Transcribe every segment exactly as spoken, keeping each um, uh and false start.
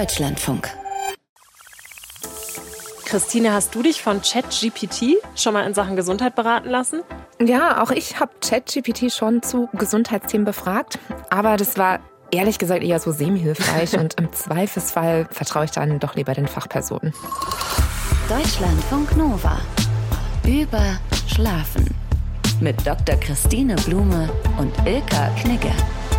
Deutschlandfunk. Christine, hast du dich von ChatGPT schon mal in Sachen Gesundheit beraten lassen? Ja, auch ich habe ChatGPT schon zu Gesundheitsthemen befragt, aber das war ehrlich gesagt eher so semi-hilfreich und im Zweifelsfall vertraue ich dann doch lieber den Fachpersonen. Deutschlandfunk Nova. Über Schlafen. Mit Doktor Christine Blume und Ilka Knigge.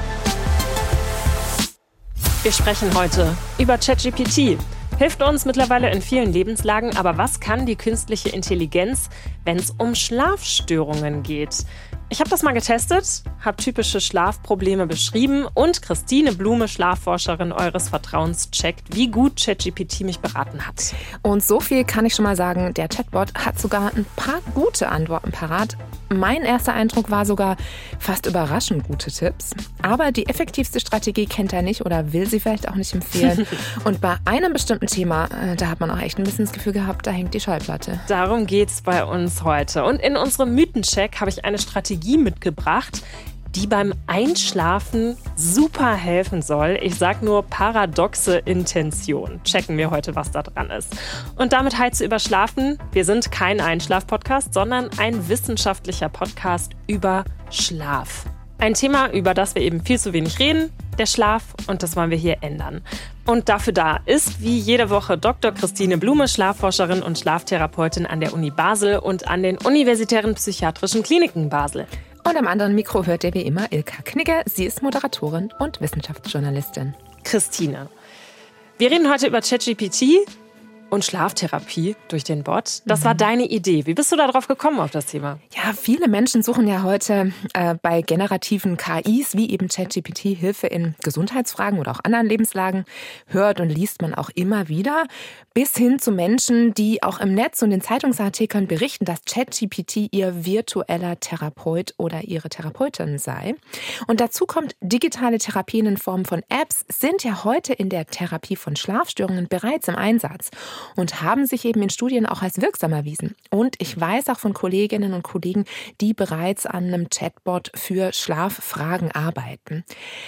Wir sprechen heute über ChatGPT. Hilft uns mittlerweile in vielen Lebenslagen, aber was kann die künstliche Intelligenz, wenn es um Schlafstörungen geht? Ich habe das mal getestet, habe typische Schlafprobleme beschrieben und Christine Blume, Schlafforscherin eures Vertrauens, checkt, wie gut ChatGPT mich beraten hat. Und so viel kann ich schon mal sagen, der Chatbot hat sogar ein paar gute Antworten parat. Mein erster Eindruck war sogar fast überraschend gute Tipps. Aber die effektivste Strategie kennt er nicht oder will sie vielleicht auch nicht empfehlen. Und bei einem bestimmten Thema, da hat man auch echt ein bisschen das Gefühl gehabt, da hängt die Schallplatte. Darum geht's bei uns heute. Und in unserem Mythencheck habe ich eine Strategie mitgebracht, die beim Einschlafen super helfen soll. Ich sag nur paradoxe Intention. Checken wir heute, was da dran ist. Und damit hi zu Überschlafen. Wir sind kein Einschlaf-Podcast, sondern ein wissenschaftlicher Podcast über Schlaf. Ein Thema, über das wir eben viel zu wenig reden, der Schlaf, und das wollen wir hier ändern. Und dafür da ist wie jede Woche Doktor Christine Blume, Schlafforscherin und Schlaftherapeutin an der Uni Basel und an den Universitären Psychiatrischen Kliniken Basel. Und am anderen Mikro hört ihr wie immer Ilka Knigge. Sie ist Moderatorin und Wissenschaftsjournalistin. Christine, wir reden heute über ChatGPT und Schlaftherapie durch den Bot. Das war deine Idee. Wie bist du da drauf gekommen auf das Thema? Ja, viele Menschen suchen ja heute äh, bei generativen K Is wie eben ChatGPT Hilfe in Gesundheitsfragen oder auch anderen Lebenslagen. Hört und liest man auch immer wieder. Bis hin zu Menschen, die auch im Netz und in Zeitungsartikeln berichten, dass ChatGPT ihr virtueller Therapeut oder ihre Therapeutin sei. Und dazu kommt, digitale Therapien in Form von Apps sind ja heute in der Therapie von Schlafstörungen bereits im Einsatz und haben sich eben in Studien auch als wirksam erwiesen. Und ich weiß auch von Kolleginnen und Kollegen, die bereits an einem Chatbot für Schlaffragen arbeiten.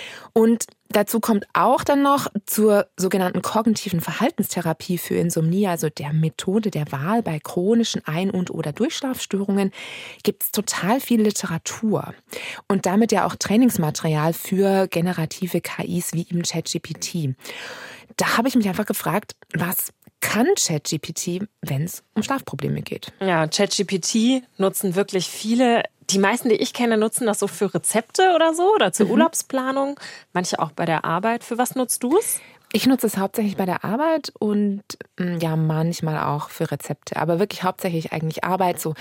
Und dazu kommt auch dann noch zur sogenannten kognitiven Verhaltenstherapie für Insomnie, also der Methode der Wahl bei chronischen Ein- und oder Durchschlafstörungen, gibt es total viel Literatur und damit ja auch Trainingsmaterial für generative K Is wie eben ChatGPT. Da habe ich mich einfach gefragt, was kann ChatGPT, wenn es um Schlafprobleme geht? Ja, ChatGPT nutzen wirklich viele. Die meisten, die ich kenne, nutzen das so für Rezepte oder so oder zur mhm. Urlaubsplanung. Manche auch bei der Arbeit. Für was nutzt du es? Ich nutze es hauptsächlich bei der Arbeit und ja, manchmal auch für Rezepte. Aber wirklich hauptsächlich eigentlich Arbeit, so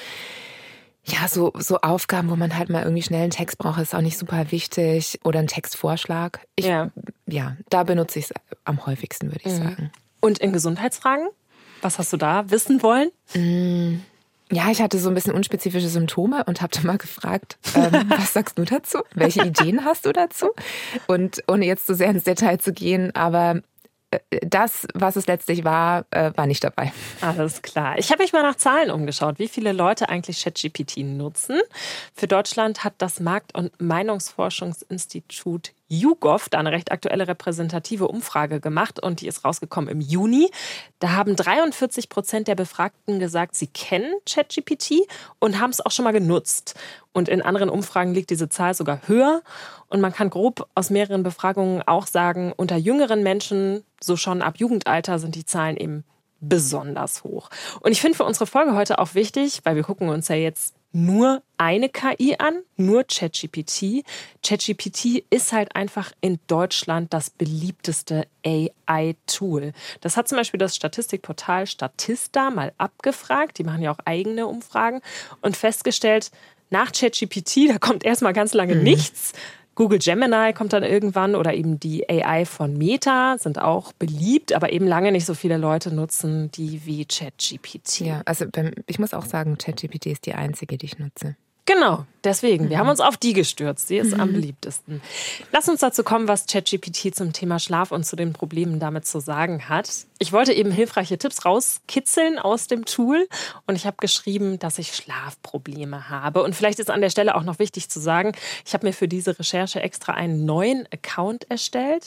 ja, so, so Aufgaben, wo man halt mal irgendwie schnell einen Text braucht, ist auch nicht super wichtig. Oder einen Textvorschlag. Ich, ja. ja, da benutze ich es am häufigsten, würde ich mhm. sagen. Und in Gesundheitsfragen? Was hast du da wissen wollen? Mm, ja, ich hatte so ein bisschen unspezifische Symptome und habe dann mal gefragt, ähm, was sagst du dazu? Welche Ideen hast du dazu? Und ohne jetzt so sehr ins Detail zu gehen, aber das, was es letztlich war, war nicht dabei. Alles klar. Ich habe mich mal nach Zahlen umgeschaut, wie viele Leute eigentlich ChatGPT nutzen. Für Deutschland hat das Markt- und Meinungsforschungsinstitut YouGov da eine recht aktuelle repräsentative Umfrage gemacht und die ist rausgekommen im Juni. Da haben dreiundvierzig Prozent der Befragten gesagt, sie kennen ChatGPT und haben es auch schon mal genutzt. Und in anderen Umfragen liegt diese Zahl sogar höher. Und man kann grob aus mehreren Befragungen auch sagen, unter jüngeren Menschen, so schon ab Jugendalter, sind die Zahlen eben besonders hoch. Und ich finde für unsere Folge heute auch wichtig, weil wir gucken uns ja jetzt nur eine K I an, nur ChatGPT. ChatGPT ist halt einfach in Deutschland das beliebteste A I-Tool. Das hat zum Beispiel das Statistikportal Statista mal abgefragt. Die machen ja auch eigene Umfragen und festgestellt, nach ChatGPT, da kommt erstmal ganz lange mhm. nichts. Google Gemini kommt dann irgendwann oder eben die A I von Meta sind auch beliebt, aber eben lange nicht so viele Leute nutzen die wie ChatGPT. Ja, also ich muss auch sagen, ChatGPT ist die einzige, die ich nutze. Genau, deswegen. Wir haben uns auf die gestürzt. Sie ist mhm. am beliebtesten. Lass uns dazu kommen, was ChatGPT zum Thema Schlaf und zu den Problemen damit zu sagen hat. Ich wollte eben hilfreiche Tipps rauskitzeln aus dem Tool und ich habe geschrieben, dass ich Schlafprobleme habe. Und vielleicht ist an der Stelle auch noch wichtig zu sagen, ich habe mir für diese Recherche extra einen neuen Account erstellt.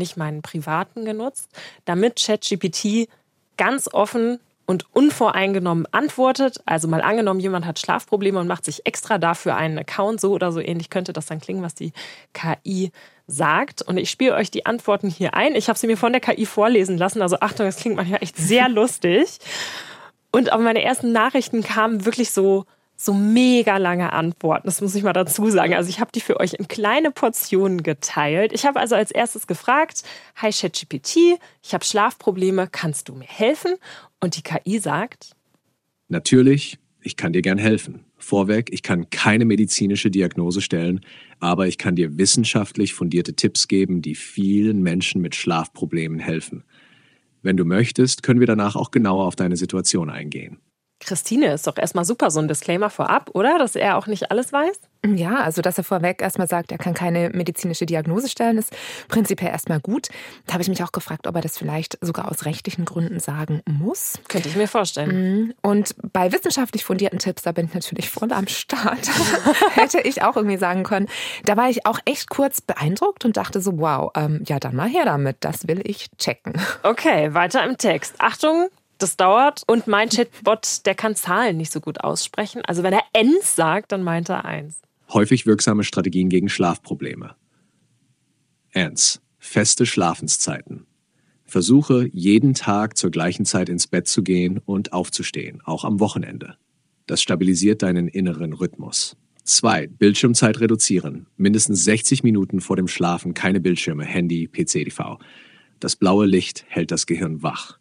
nicht meinen privaten genutzt, damit ChatGPT ganz offen und unvoreingenommen antwortet. Also mal angenommen, jemand hat Schlafprobleme und macht sich extra dafür einen Account, so oder so ähnlich könnte das dann klingen, was die K I sagt. Und ich spiele euch die Antworten hier ein. Ich habe sie mir von der K I vorlesen lassen. Also Achtung, das klingt manchmal echt sehr lustig. Und auf meine ersten Nachrichten kamen wirklich so, so mega lange Antworten. Das muss ich mal dazu sagen. Also ich habe die für euch in kleine Portionen geteilt. Ich habe also als erstes gefragt, hi ChatGPT, ich habe Schlafprobleme, kannst du mir helfen? Und die K I sagt, natürlich, ich kann dir gern helfen. Vorweg, ich kann keine medizinische Diagnose stellen, aber ich kann dir wissenschaftlich fundierte Tipps geben, die vielen Menschen mit Schlafproblemen helfen. Wenn du möchtest, können wir danach auch genauer auf deine Situation eingehen. Christine, ist doch erstmal super, so ein Disclaimer vorab, oder? Dass er auch nicht alles weiß? Ja, also dass er vorweg erstmal sagt, er kann keine medizinische Diagnose stellen, ist prinzipiell erstmal gut. Da habe ich mich auch gefragt, ob er das vielleicht sogar aus rechtlichen Gründen sagen muss. Könnte ich mir vorstellen. Und bei wissenschaftlich fundierten Tipps, da bin ich natürlich voll am Start. Hätte ich auch irgendwie sagen können. Da war ich auch echt kurz beeindruckt und dachte so, wow, ähm, ja dann mal her damit, das will ich checken. Okay, weiter im Text. Achtung! Das dauert und mein Chatbot, der kann Zahlen nicht so gut aussprechen. Also wenn er eins sagt, dann meint er eins. Häufig wirksame Strategien gegen Schlafprobleme. eins. Feste Schlafenszeiten. Versuche, jeden Tag zur gleichen Zeit ins Bett zu gehen und aufzustehen, auch am Wochenende. Das stabilisiert deinen inneren Rhythmus. zwei. Bildschirmzeit reduzieren. Mindestens sechzig Minuten vor dem Schlafen keine Bildschirme, Handy, P C, T V. Das blaue Licht hält das Gehirn wach.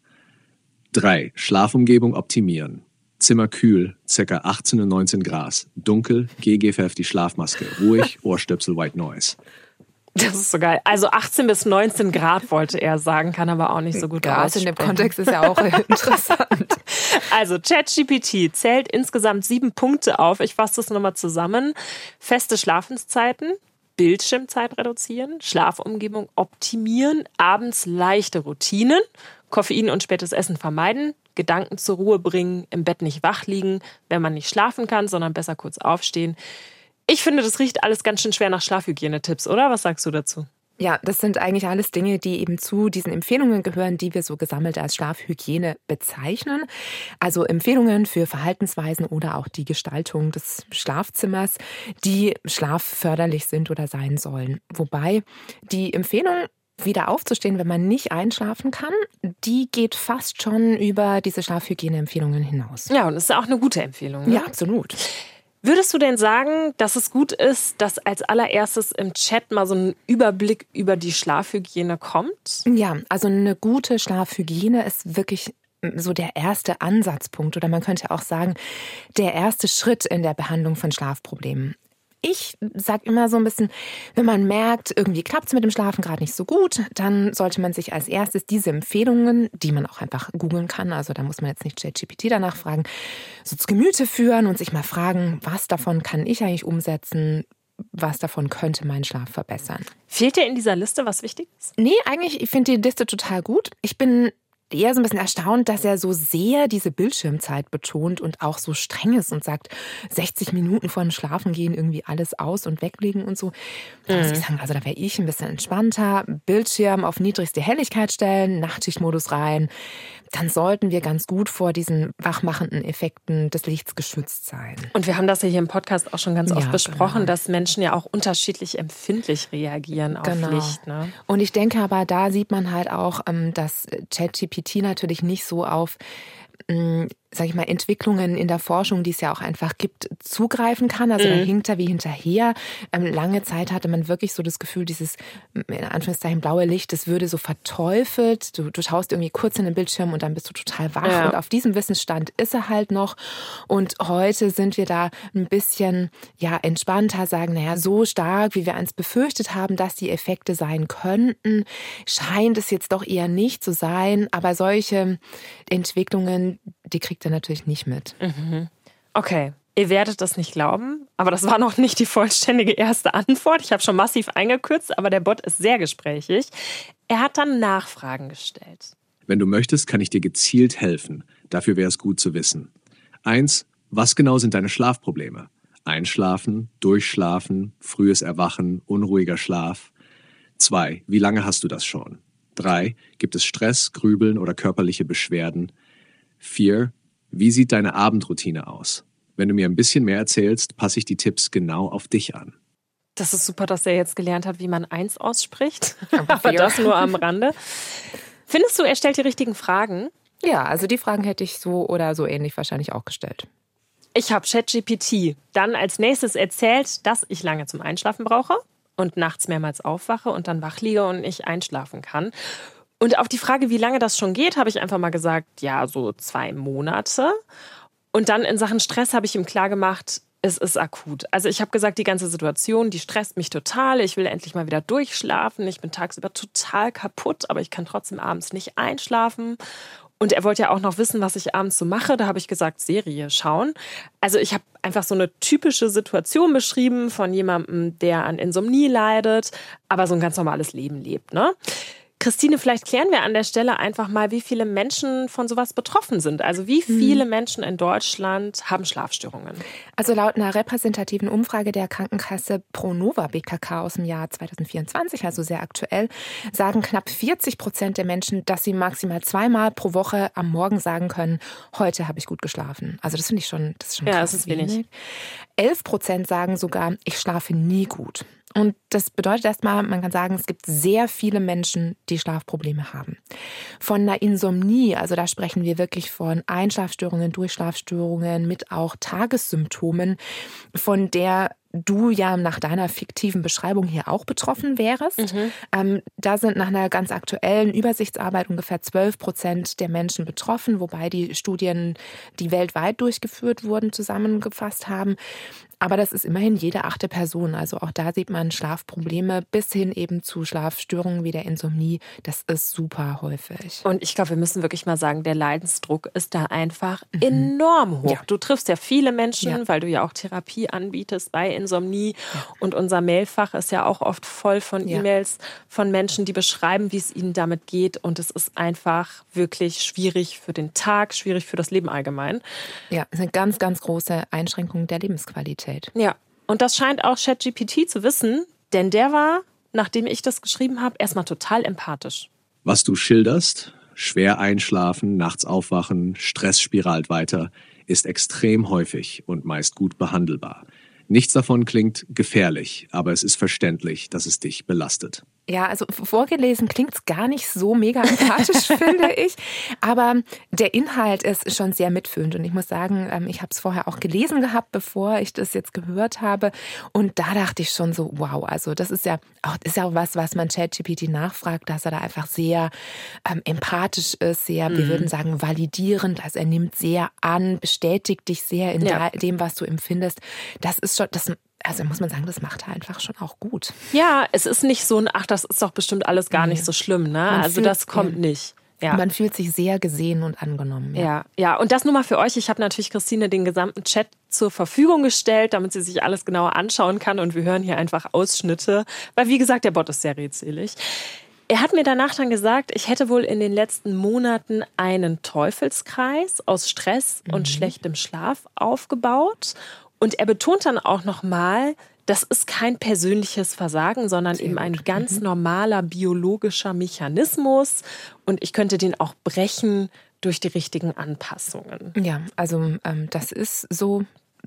drei. Schlafumgebung optimieren. Zimmer kühl, ca. achtzehn und neunzehn Grad. Dunkel, G G F F die Schlafmaske. Ruhig, Ohrstöpsel, White Noise. Das ist so geil. Also achtzehn bis neunzehn Grad wollte er sagen, kann aber auch nicht so gut aussprechen. Gas in dem Kontext ist ja auch interessant. Also ChatGPT zählt insgesamt sieben Punkte auf. Ich fasse das nochmal zusammen. Feste Schlafenszeiten, Bildschirmzeit reduzieren, Schlafumgebung optimieren, abends leichte Routinen, Koffein und spätes Essen vermeiden, Gedanken zur Ruhe bringen, im Bett nicht wach liegen, wenn man nicht schlafen kann, sondern besser kurz aufstehen. Ich finde, das riecht alles ganz schön schwer nach Schlafhygienetipps, oder? Was sagst du dazu? Ja, das sind eigentlich alles Dinge, die eben zu diesen Empfehlungen gehören, die wir so gesammelt als Schlafhygiene bezeichnen. Also Empfehlungen für Verhaltensweisen oder auch die Gestaltung des Schlafzimmers, die schlafförderlich sind oder sein sollen. Wobei die Empfehlung, wieder aufzustehen, wenn man nicht einschlafen kann, die geht fast schon über diese Schlafhygieneempfehlungen hinaus. Ja, und das ist ja auch eine gute Empfehlung. Ne? Ja, absolut. Würdest du denn sagen, dass es gut ist, dass als allererstes im Chat mal so ein Überblick über die Schlafhygiene kommt? Ja, also eine gute Schlafhygiene ist wirklich so der erste Ansatzpunkt oder man könnte auch sagen, der erste Schritt in der Behandlung von Schlafproblemen. Ich sage immer so ein bisschen, wenn man merkt, irgendwie klappt es mit dem Schlafen gerade nicht so gut, dann sollte man sich als erstes diese Empfehlungen, die man auch einfach googeln kann, also da muss man jetzt nicht ChatGPT danach fragen, so zu Gemüte führen und sich mal fragen, was davon kann ich eigentlich umsetzen, was davon könnte meinen Schlaf verbessern. Fehlt dir in dieser Liste was Wichtiges? Nee, eigentlich, ich finde die Liste total gut. Ich bin eher so ein bisschen erstaunt, dass er so sehr diese Bildschirmzeit betont und auch so streng ist und sagt, sechzig Minuten vor dem Schlafengehen irgendwie alles aus- und weglegen und so. Da muss ich sagen, also da wäre ich ein bisschen entspannter. Bildschirm auf niedrigste Helligkeit stellen, Nachtschichtmodus rein. Dann sollten wir ganz gut vor diesen wachmachenden Effekten des Lichts geschützt sein. Und wir haben das ja hier im Podcast auch schon ganz oft ja, besprochen, genau. dass Menschen ja auch unterschiedlich empfindlich reagieren auf genau. Licht. Ne? Und ich denke aber, da sieht man halt auch, dass ChatGPT natürlich nicht so auf, sag ich mal, Entwicklungen in der Forschung, die es ja auch einfach gibt, zugreifen kann. Also mhm. da hinkt er wie hinterher. Ähm, lange Zeit hatte man wirklich so das Gefühl, dieses, in Anführungszeichen, blaue Licht, das würde so verteufelt. Du, du schaust irgendwie kurz in den Bildschirm und dann bist du total wach. Ja. Und auf diesem Wissensstand ist er halt noch. Und heute sind wir da ein bisschen ja entspannter, sagen, naja, so stark, wie wir eins befürchtet haben, dass die Effekte sein könnten, scheint es jetzt doch eher nicht zu sein. Aber solche Entwicklungen, die kriegt er natürlich nicht mit. Mhm. Okay, ihr werdet das nicht glauben, aber das war noch nicht die vollständige erste Antwort. Ich habe schon massiv eingekürzt, aber der Bot ist sehr gesprächig. Er hat dann Nachfragen gestellt. Wenn du möchtest, kann ich dir gezielt helfen. Dafür wäre es gut zu wissen. Eins, was genau sind deine Schlafprobleme? Einschlafen, Durchschlafen, frühes Erwachen, unruhiger Schlaf. zwei. Wie lange hast du das schon? drei. Gibt es Stress, Grübeln oder körperliche Beschwerden? vier. Wie sieht deine Abendroutine aus? Wenn du mir ein bisschen mehr erzählst, passe ich die Tipps genau auf dich an. Das ist super, dass er jetzt gelernt hat, wie man eins ausspricht. Aber das nur am Rande. Findest du, er stellt die richtigen Fragen? Ja, also die Fragen hätte ich so oder so ähnlich wahrscheinlich auch gestellt. Ich habe ChatGPT dann als nächstes erzählt, dass ich lange zum Einschlafen brauche und nachts mehrmals aufwache und dann wach liege und nicht einschlafen kann. Und auf die Frage, wie lange das schon geht, habe ich einfach mal gesagt, ja, so zwei Monate. Und dann in Sachen Stress habe ich ihm klargemacht, es ist akut. Also ich habe gesagt, die ganze Situation, die stresst mich total. Ich will endlich mal wieder durchschlafen. Ich bin tagsüber total kaputt, aber ich kann trotzdem abends nicht einschlafen. Und er wollte ja auch noch wissen, was ich abends so mache. Da habe ich gesagt, Serie schauen. Also ich habe einfach so eine typische Situation beschrieben von jemandem, der an Insomnie leidet, aber so ein ganz normales Leben lebt, ne? Christine, vielleicht klären wir an der Stelle einfach mal, wie viele Menschen von sowas betroffen sind. Also wie viele Menschen in Deutschland haben Schlafstörungen? Also laut einer repräsentativen Umfrage der Krankenkasse Pronova B K K aus dem Jahr zwanzig vierundzwanzig, also sehr aktuell, sagen knapp vierzig Prozent der Menschen, dass sie maximal zweimal pro Woche am Morgen sagen können, heute habe ich gut geschlafen. Also das finde ich schon, das ist schon krass. Ja, das ist wenig. wenig. elf Prozent sagen sogar, ich schlafe nie gut. Und das bedeutet erstmal, man kann sagen, es gibt sehr viele Menschen, die Schlafprobleme haben. Von einer Insomnie, also da sprechen wir wirklich von Einschlafstörungen, Durchschlafstörungen mit auch Tagessymptomen, von der du ja nach deiner fiktiven Beschreibung hier auch betroffen wärst. Mhm. Ähm, da sind nach einer ganz aktuellen Übersichtsarbeit ungefähr zwölf Prozent der Menschen betroffen, wobei die Studien, die weltweit durchgeführt wurden, zusammengefasst haben. Aber das ist immerhin jede achte Person. Also auch da sieht man Schlafprobleme bis hin eben zu Schlafstörungen wie der Insomnie. Das ist super häufig. Und ich glaube, wir müssen wirklich mal sagen, der Leidensdruck ist da einfach mhm. enorm hoch. Ja. Du triffst ja viele Menschen, ja. weil du ja auch Therapie anbietest bei Insomnie. Ja. Und unser Mailfach ist ja auch oft voll von ja. E-Mails von Menschen, die beschreiben, wie es ihnen damit geht. Und es ist einfach wirklich schwierig für den Tag, schwierig für das Leben allgemein. Ja, es ist eine ganz, ganz große Einschränkung der Lebensqualität. Ja, und das scheint auch ChatGPT zu wissen, denn der war, nachdem ich das geschrieben habe, erstmal total empathisch. Was du schilderst, schwer einschlafen, nachts aufwachen, Stress spiralt weiter, ist extrem häufig und meist gut behandelbar. Nichts davon klingt gefährlich, aber es ist verständlich, dass es dich belastet. Ja, also vorgelesen klingt es gar nicht so mega empathisch, finde ich. Aber der Inhalt ist schon sehr mitfühlend. Und ich muss sagen, ich habe es vorher auch gelesen gehabt, bevor ich das jetzt gehört habe. Und da dachte ich schon so, wow, also das ist ja auch, ist ja auch was, was man ChatGPT nachfragt, dass er da einfach sehr ähm, empathisch ist, sehr, mhm. wir würden sagen, validierend. Also er nimmt sehr an, bestätigt dich sehr in ja. dem, was du empfindest. Das ist schon, das Also muss man sagen, das macht er einfach schon auch gut. Ja, es ist nicht so ein, ach, das ist doch bestimmt alles gar nicht so schlimm, ne? Man also fühlt, das kommt ja. nicht. Ja. Man fühlt sich sehr gesehen und angenommen. Ja, ja, ja. Und das nur mal für euch. Ich habe natürlich Christine den gesamten Chat zur Verfügung gestellt, damit sie sich alles genauer anschauen kann. Und wir hören hier einfach Ausschnitte, weil wie gesagt, der Bot ist sehr redselig. Er hat mir danach dann gesagt, ich hätte wohl in den letzten Monaten einen Teufelskreis aus Stress mhm. und schlechtem Schlaf aufgebaut. Und er betont dann auch nochmal, das ist kein persönliches Versagen, sondern Sehr eben ein gut. ganz mhm. normaler biologischer Mechanismus. Und ich könnte den auch brechen durch die richtigen Anpassungen. Ja, also ähm, das ist so.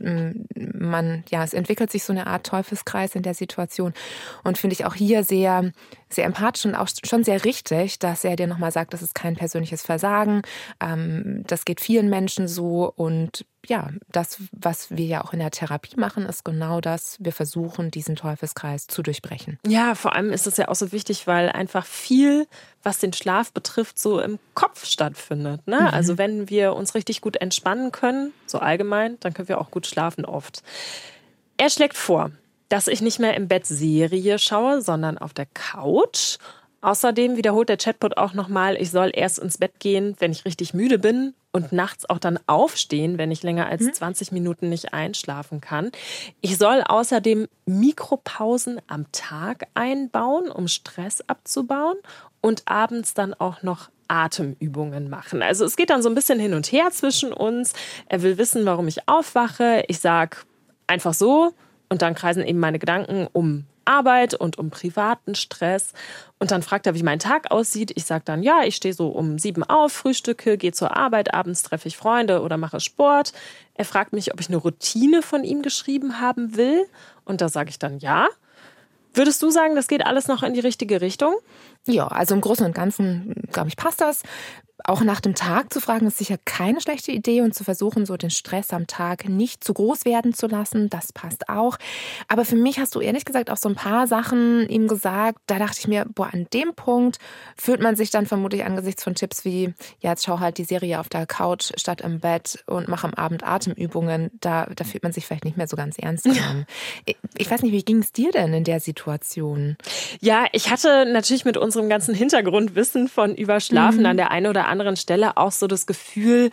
Man, ja, es entwickelt sich so eine Art Teufelskreis in der Situation und finde ich auch hier sehr, sehr empathisch und auch schon sehr richtig, dass er dir nochmal sagt, das ist kein persönliches Versagen, ähm, das geht vielen Menschen so und ja, das, was wir ja auch in der Therapie machen, ist genau das, wir versuchen, diesen Teufelskreis zu durchbrechen. Ja, vor allem ist es ja auch so wichtig, weil einfach viel, was den Schlaf betrifft, so im Kopf stattfindet. Ne? Mhm. Also wenn wir uns richtig gut entspannen können, so allgemein, dann können wir auch gut schlafen oft. Er schlägt vor, dass ich nicht mehr im Bett Serie schaue, sondern auf der Couch. Außerdem wiederholt der Chatbot auch nochmal, ich soll erst ins Bett gehen, wenn ich richtig müde bin und nachts auch dann aufstehen, wenn ich länger als zwanzig Minuten nicht einschlafen kann. Ich soll außerdem Mikropausen am Tag einbauen, um Stress abzubauen und abends dann auch noch Atemübungen machen. Also es geht dann so ein bisschen hin und her zwischen uns. Er will wissen, warum ich aufwache. Ich sage einfach so und dann kreisen eben meine Gedanken um Arbeit und um privaten Stress. Und dann fragt er, wie mein Tag aussieht. Ich sage dann, ja, ich stehe so um sieben auf, frühstücke, gehe zur Arbeit, abends treffe ich Freunde oder mache Sport. Er fragt mich, ob ich eine Routine von ihm geschrieben haben will. Und da sage ich dann ja. Würdest du sagen, das geht alles noch in die richtige Richtung? Ja, also im Großen und Ganzen, glaube ich, passt das. Auch nach dem Tag zu fragen, ist sicher keine schlechte Idee und zu versuchen, so den Stress am Tag nicht zu groß werden zu lassen, das passt auch. Aber für mich hast du ehrlich gesagt auch so ein paar Sachen ihm gesagt, da dachte ich mir, boah, an dem Punkt fühlt man sich dann vermutlich angesichts von Tipps wie, ja, jetzt schau halt die Serie auf der Couch statt im Bett und mach am Abend Atemübungen, da, da fühlt man sich vielleicht nicht mehr so ganz ernst genommen. Ich, ich weiß nicht, wie ging es dir denn in der Situation? Ja, ich hatte natürlich mit unserem ganzen Hintergrundwissen von Überschlafen mhm. an der einen oder anderen Stelle auch so das Gefühl,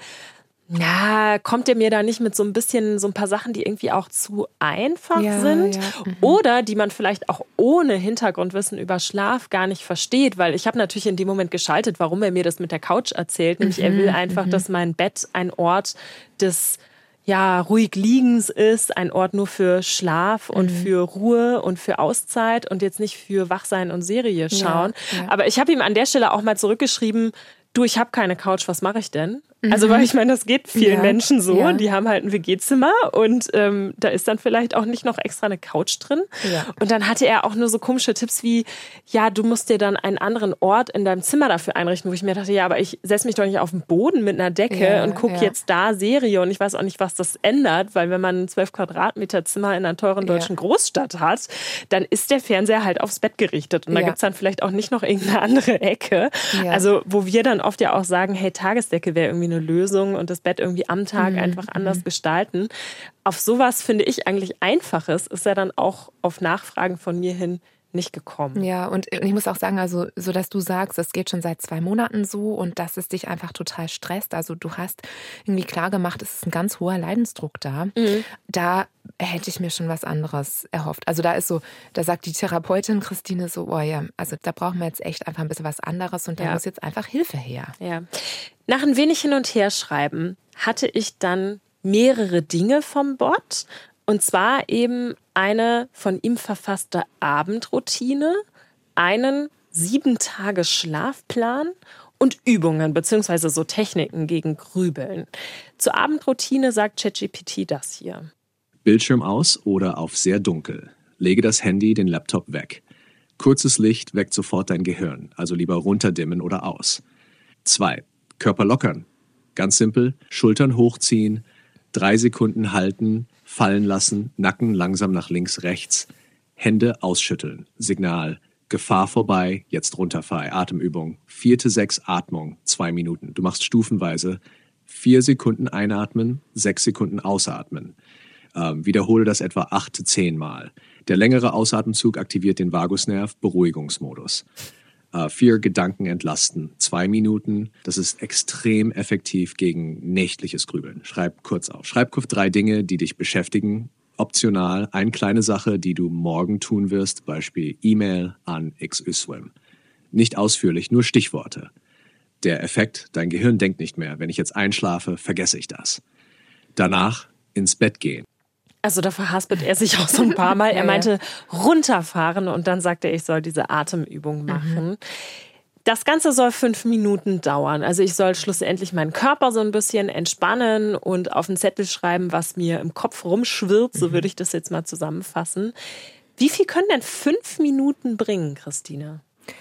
na, kommt der mir da nicht mit so ein bisschen, so ein paar Sachen, die irgendwie auch zu einfach ja, sind ja. Mhm. oder die man vielleicht auch ohne Hintergrundwissen über Schlaf gar nicht versteht, weil ich habe natürlich in dem Moment geschaltet, warum er mir das mit der Couch erzählt, nämlich mhm. er will einfach, mhm. dass mein Bett ein Ort des ja, ruhig Liegens ist, ein Ort nur für Schlaf und mhm. für Ruhe und für Auszeit und jetzt nicht für Wachsein und Serie schauen. Ja, ja. Aber ich habe ihm an der Stelle auch mal zurückgeschrieben, du, ich habe keine Couch, was mache ich denn? Mhm. Also, weil ich meine, das geht vielen ja. Menschen so. Ja. Die haben halt ein W G-Zimmer und ähm, da ist dann vielleicht auch nicht noch extra eine Couch drin. Ja. Und dann hatte er auch nur so komische Tipps wie, ja, du musst dir dann einen anderen Ort in deinem Zimmer dafür einrichten, wo ich mir dachte, ja, aber ich setze mich doch nicht auf den Boden mit einer Decke ja, und gucke ja. jetzt da Serie und ich weiß auch nicht, was das ändert, weil wenn man ein zwölf Quadratmeter Zimmer in einer teuren deutschen ja. Großstadt hat, dann ist der Fernseher halt aufs Bett gerichtet und ja. da gibt's dann vielleicht auch nicht noch irgendeine andere Ecke. Ja. Also, wo wir dann oft ja auch sagen, hey, Tagesdecke wäre irgendwie eine Lösung und das Bett irgendwie am Tag mhm. einfach anders mhm. gestalten. Auf sowas finde ich eigentlich Einfaches, ist ja dann auch auf Nachfragen von mir hin nicht gekommen. Ja, und ich muss auch sagen, also so dass du sagst, es geht schon seit zwei Monaten so und dass es dich einfach total stresst. Also du hast irgendwie klar gemacht, es ist ein ganz hoher Leidensdruck da. Mhm. Da hätte ich mir schon was anderes erhofft. Also da ist so, da sagt die Therapeutin Christine so, oh ja, also da brauchen wir jetzt echt einfach ein bisschen was anderes und da ja. muss jetzt einfach Hilfe her. Ja. Nach ein wenig hin und her schreiben hatte ich dann mehrere Dinge vom Bot. Und zwar eben eine von ihm verfasste Abendroutine, einen sieben Tage Schlafplan und Übungen bzw. so Techniken gegen Grübeln. Zur Abendroutine sagt ChatGPT das hier. Bildschirm aus oder auf sehr dunkel. Lege das Handy, den Laptop weg. Kurzes Licht weckt sofort dein Gehirn, also lieber runterdimmen oder aus. zwei. Körper lockern. Ganz simpel, Schultern hochziehen, drei Sekunden halten, fallen lassen, Nacken langsam nach links, rechts, Hände ausschütteln. Signal, Gefahr vorbei, jetzt runterfrei, Atemübung. Vierte, sechs Atmung, zwei Minuten. Du machst stufenweise vier Sekunden einatmen, sechs Sekunden ausatmen. Ähm, wiederhole das etwa acht, zehn Mal. Der längere Ausatemzug aktiviert den Vagusnerv, Beruhigungsmodus. Uh, vier Gedanken entlasten, zwei Minuten. Das ist extrem effektiv gegen nächtliches Grübeln. Schreib kurz auf. Schreib kurz drei Dinge, die dich beschäftigen. Optional eine kleine Sache, die du morgen tun wirst. Beispiel E-Mail an X Y. Nicht ausführlich, nur Stichworte. Der Effekt, dein Gehirn denkt nicht mehr. Wenn ich jetzt einschlafe, vergesse ich das. Danach ins Bett gehen. Also da verhaspelt er sich auch so ein paar Mal. Er meinte runterfahren und dann sagte er, ich soll diese Atemübung machen. Mhm. Das Ganze soll fünf Minuten dauern. Also ich soll schlussendlich meinen Körper so ein bisschen entspannen und auf einen Zettel schreiben, was mir im Kopf rumschwirrt. So würde ich das jetzt mal zusammenfassen. Wie viel können denn fünf Minuten bringen, Christine?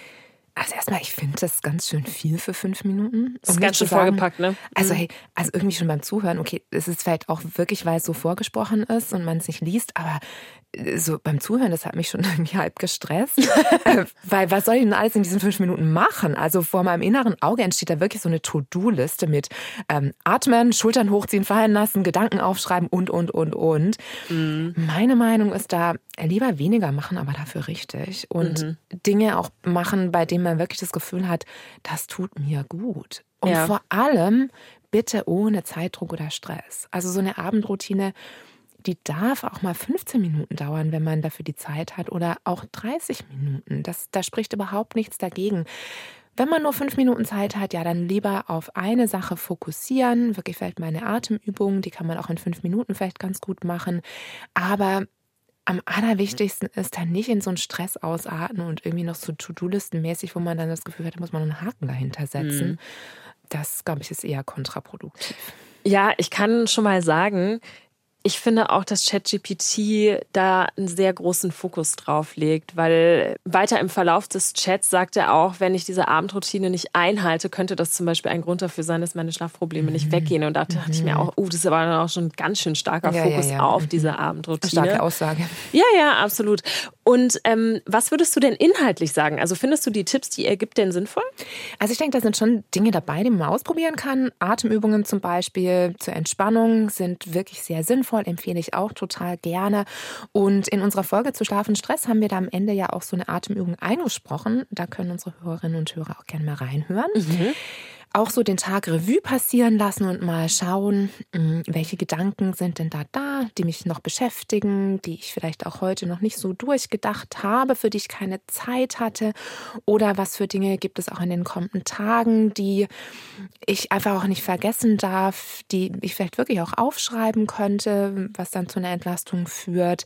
Also erstmal, ich finde das ganz schön viel für fünf Minuten. Das ist ganz schön vorgepackt, ne? Also hey, also irgendwie schon beim Zuhören, okay, es ist vielleicht auch wirklich, weil es so vorgesprochen ist und man es nicht liest, aber so beim Zuhören, das hat mich schon irgendwie halb gestresst. äh, weil was soll ich denn alles in diesen fünf Minuten machen? Also vor meinem inneren Auge entsteht da wirklich so eine To-Do-Liste mit ähm, Atmen, Schultern hochziehen, fallen lassen, Gedanken aufschreiben und, und, und, und. Mhm. Meine Meinung ist da, lieber weniger machen, aber dafür richtig. Und mhm. Dinge auch machen, bei denen man wirklich das Gefühl hat, das tut mir gut. Und ja. vor allem bitte ohne Zeitdruck oder Stress. Also so eine Abendroutine, die darf auch mal fünfzehn Minuten dauern, wenn man dafür die Zeit hat, oder auch dreißig Minuten. Das, da spricht überhaupt nichts dagegen. Wenn man nur fünf Minuten Zeit hat, ja, dann lieber auf eine Sache fokussieren. Wirklich vielleicht mal eine Atemübung, die kann man auch in fünf Minuten vielleicht ganz gut machen. Aber am allerwichtigsten ist, dann nicht in so einen Stress ausarten und irgendwie noch so To-Do-Listen-mäßig, wo man dann das Gefühl hat, da muss man einen Haken dahinter setzen. Mhm. Das, glaube ich, ist eher kontraproduktiv. Ja, ich kann schon mal sagen, ich finde auch, dass ChatGPT da einen sehr großen Fokus drauf legt, weil weiter im Verlauf des Chats sagt er auch, wenn ich diese Abendroutine nicht einhalte, könnte das zum Beispiel ein Grund dafür sein, dass meine Schlafprobleme mhm. nicht weggehen. Und da dachte mhm. ich mir auch, uh, das ist aber dann auch schon ein ganz schön starker ja, Fokus ja, ja. auf mhm. diese Abendroutine. Starke Aussage. Ja, ja, absolut. Und ähm, was würdest du denn inhaltlich sagen? Also findest du die Tipps, die er gibt, denn sinnvoll? Also ich denke, da sind schon Dinge dabei, die man ausprobieren kann. Atemübungen zum Beispiel zur Entspannung sind wirklich sehr sinnvoll. Empfehle ich auch total gerne. Und in unserer Folge zu Schlaf und Stress haben wir da am Ende ja auch so eine Atemübung eingesprochen. Da können unsere Hörerinnen und Hörer auch gerne mal reinhören. Mhm. Auch so den Tag Revue passieren lassen und mal schauen, welche Gedanken sind denn da da, die mich noch beschäftigen, die ich vielleicht auch heute noch nicht so durchgedacht habe, für die ich keine Zeit hatte. Oder was für Dinge gibt es auch in den kommenden Tagen, die ich einfach auch nicht vergessen darf, die ich vielleicht wirklich auch aufschreiben könnte, was dann zu einer Entlastung führt.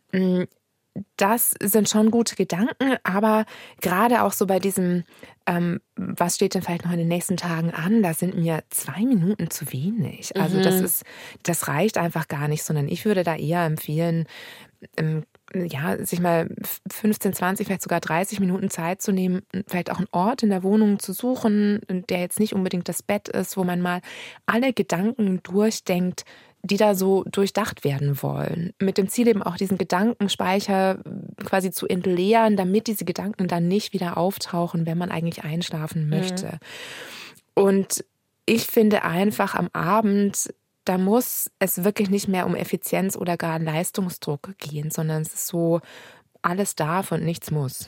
Das sind schon gute Gedanken, aber gerade auch so bei diesem, ähm, was steht denn vielleicht noch in den nächsten Tagen an, da sind mir zwei Minuten zu wenig. Also mhm. das ist, das reicht einfach gar nicht, sondern ich würde da eher empfehlen, ähm, ja, sich mal fünfzehn, zwanzig, vielleicht sogar dreißig Minuten Zeit zu nehmen, vielleicht auch einen Ort in der Wohnung zu suchen, der jetzt nicht unbedingt das Bett ist, wo man mal alle Gedanken durchdenkt, die da so durchdacht werden wollen. Mit dem Ziel eben auch diesen Gedankenspeicher quasi zu entleeren, damit diese Gedanken dann nicht wieder auftauchen, wenn man eigentlich einschlafen möchte. Mhm. Und ich finde einfach am Abend, da muss es wirklich nicht mehr um Effizienz oder gar Leistungsdruck gehen, sondern es ist so, alles darf und nichts muss.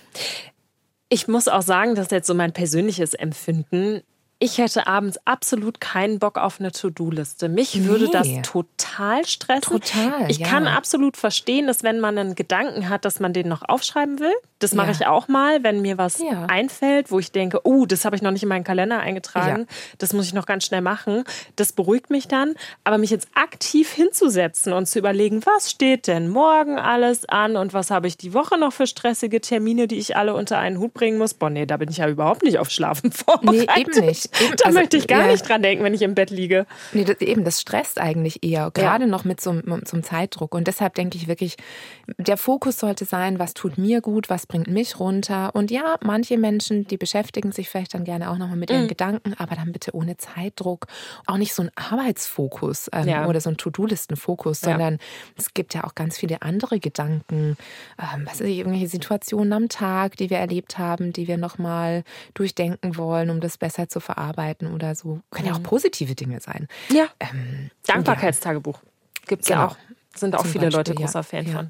Ich muss auch sagen, das ist jetzt so mein persönliches Empfinden. Ich hätte abends absolut keinen Bock auf eine To-Do-Liste. Mich nee. würde das total stressen. Total, ich ja. kann absolut verstehen, dass wenn man einen Gedanken hat, dass man den noch aufschreiben will. Das mache ja. ich auch mal, wenn mir was ja. einfällt, wo ich denke, oh, das habe ich noch nicht in meinen Kalender eingetragen. Ja. Das muss ich noch ganz schnell machen. Das beruhigt mich dann. Aber mich jetzt aktiv hinzusetzen und zu überlegen, was steht denn morgen alles an und was habe ich die Woche noch für stressige Termine, die ich alle unter einen Hut bringen muss. Boah, nee, da bin ich ja überhaupt nicht auf Schlafen vorbereitet. Nee, eben nicht. Eben, da also, möchte ich gar ja. nicht dran denken, wenn ich im Bett liege. Nee, das, eben, das stresst eigentlich eher, gerade ja. noch mit so zum Zeitdruck. Und deshalb denke ich wirklich, der Fokus sollte sein, was tut mir gut, was bringt mich runter. Und ja, manche Menschen, die beschäftigen sich vielleicht dann gerne auch nochmal mit ihren mhm. Gedanken, aber dann bitte ohne Zeitdruck. Auch nicht so ein Arbeitsfokus ähm, ja. oder so ein To-Do-Listen-Fokus, ja. sondern es gibt ja auch ganz viele andere Gedanken. Ähm, was ist irgendwelche Situationen am Tag, die wir erlebt haben, die wir nochmal durchdenken wollen, um das besser zu verarbeiten oder so. Können ja auch positive Dinge sein. Ja. Ähm, Dankbarkeitstagebuch gibt es genau. ja auch. Sind auch Zum viele Beispiel, Leute großer ja. Fan ja. von.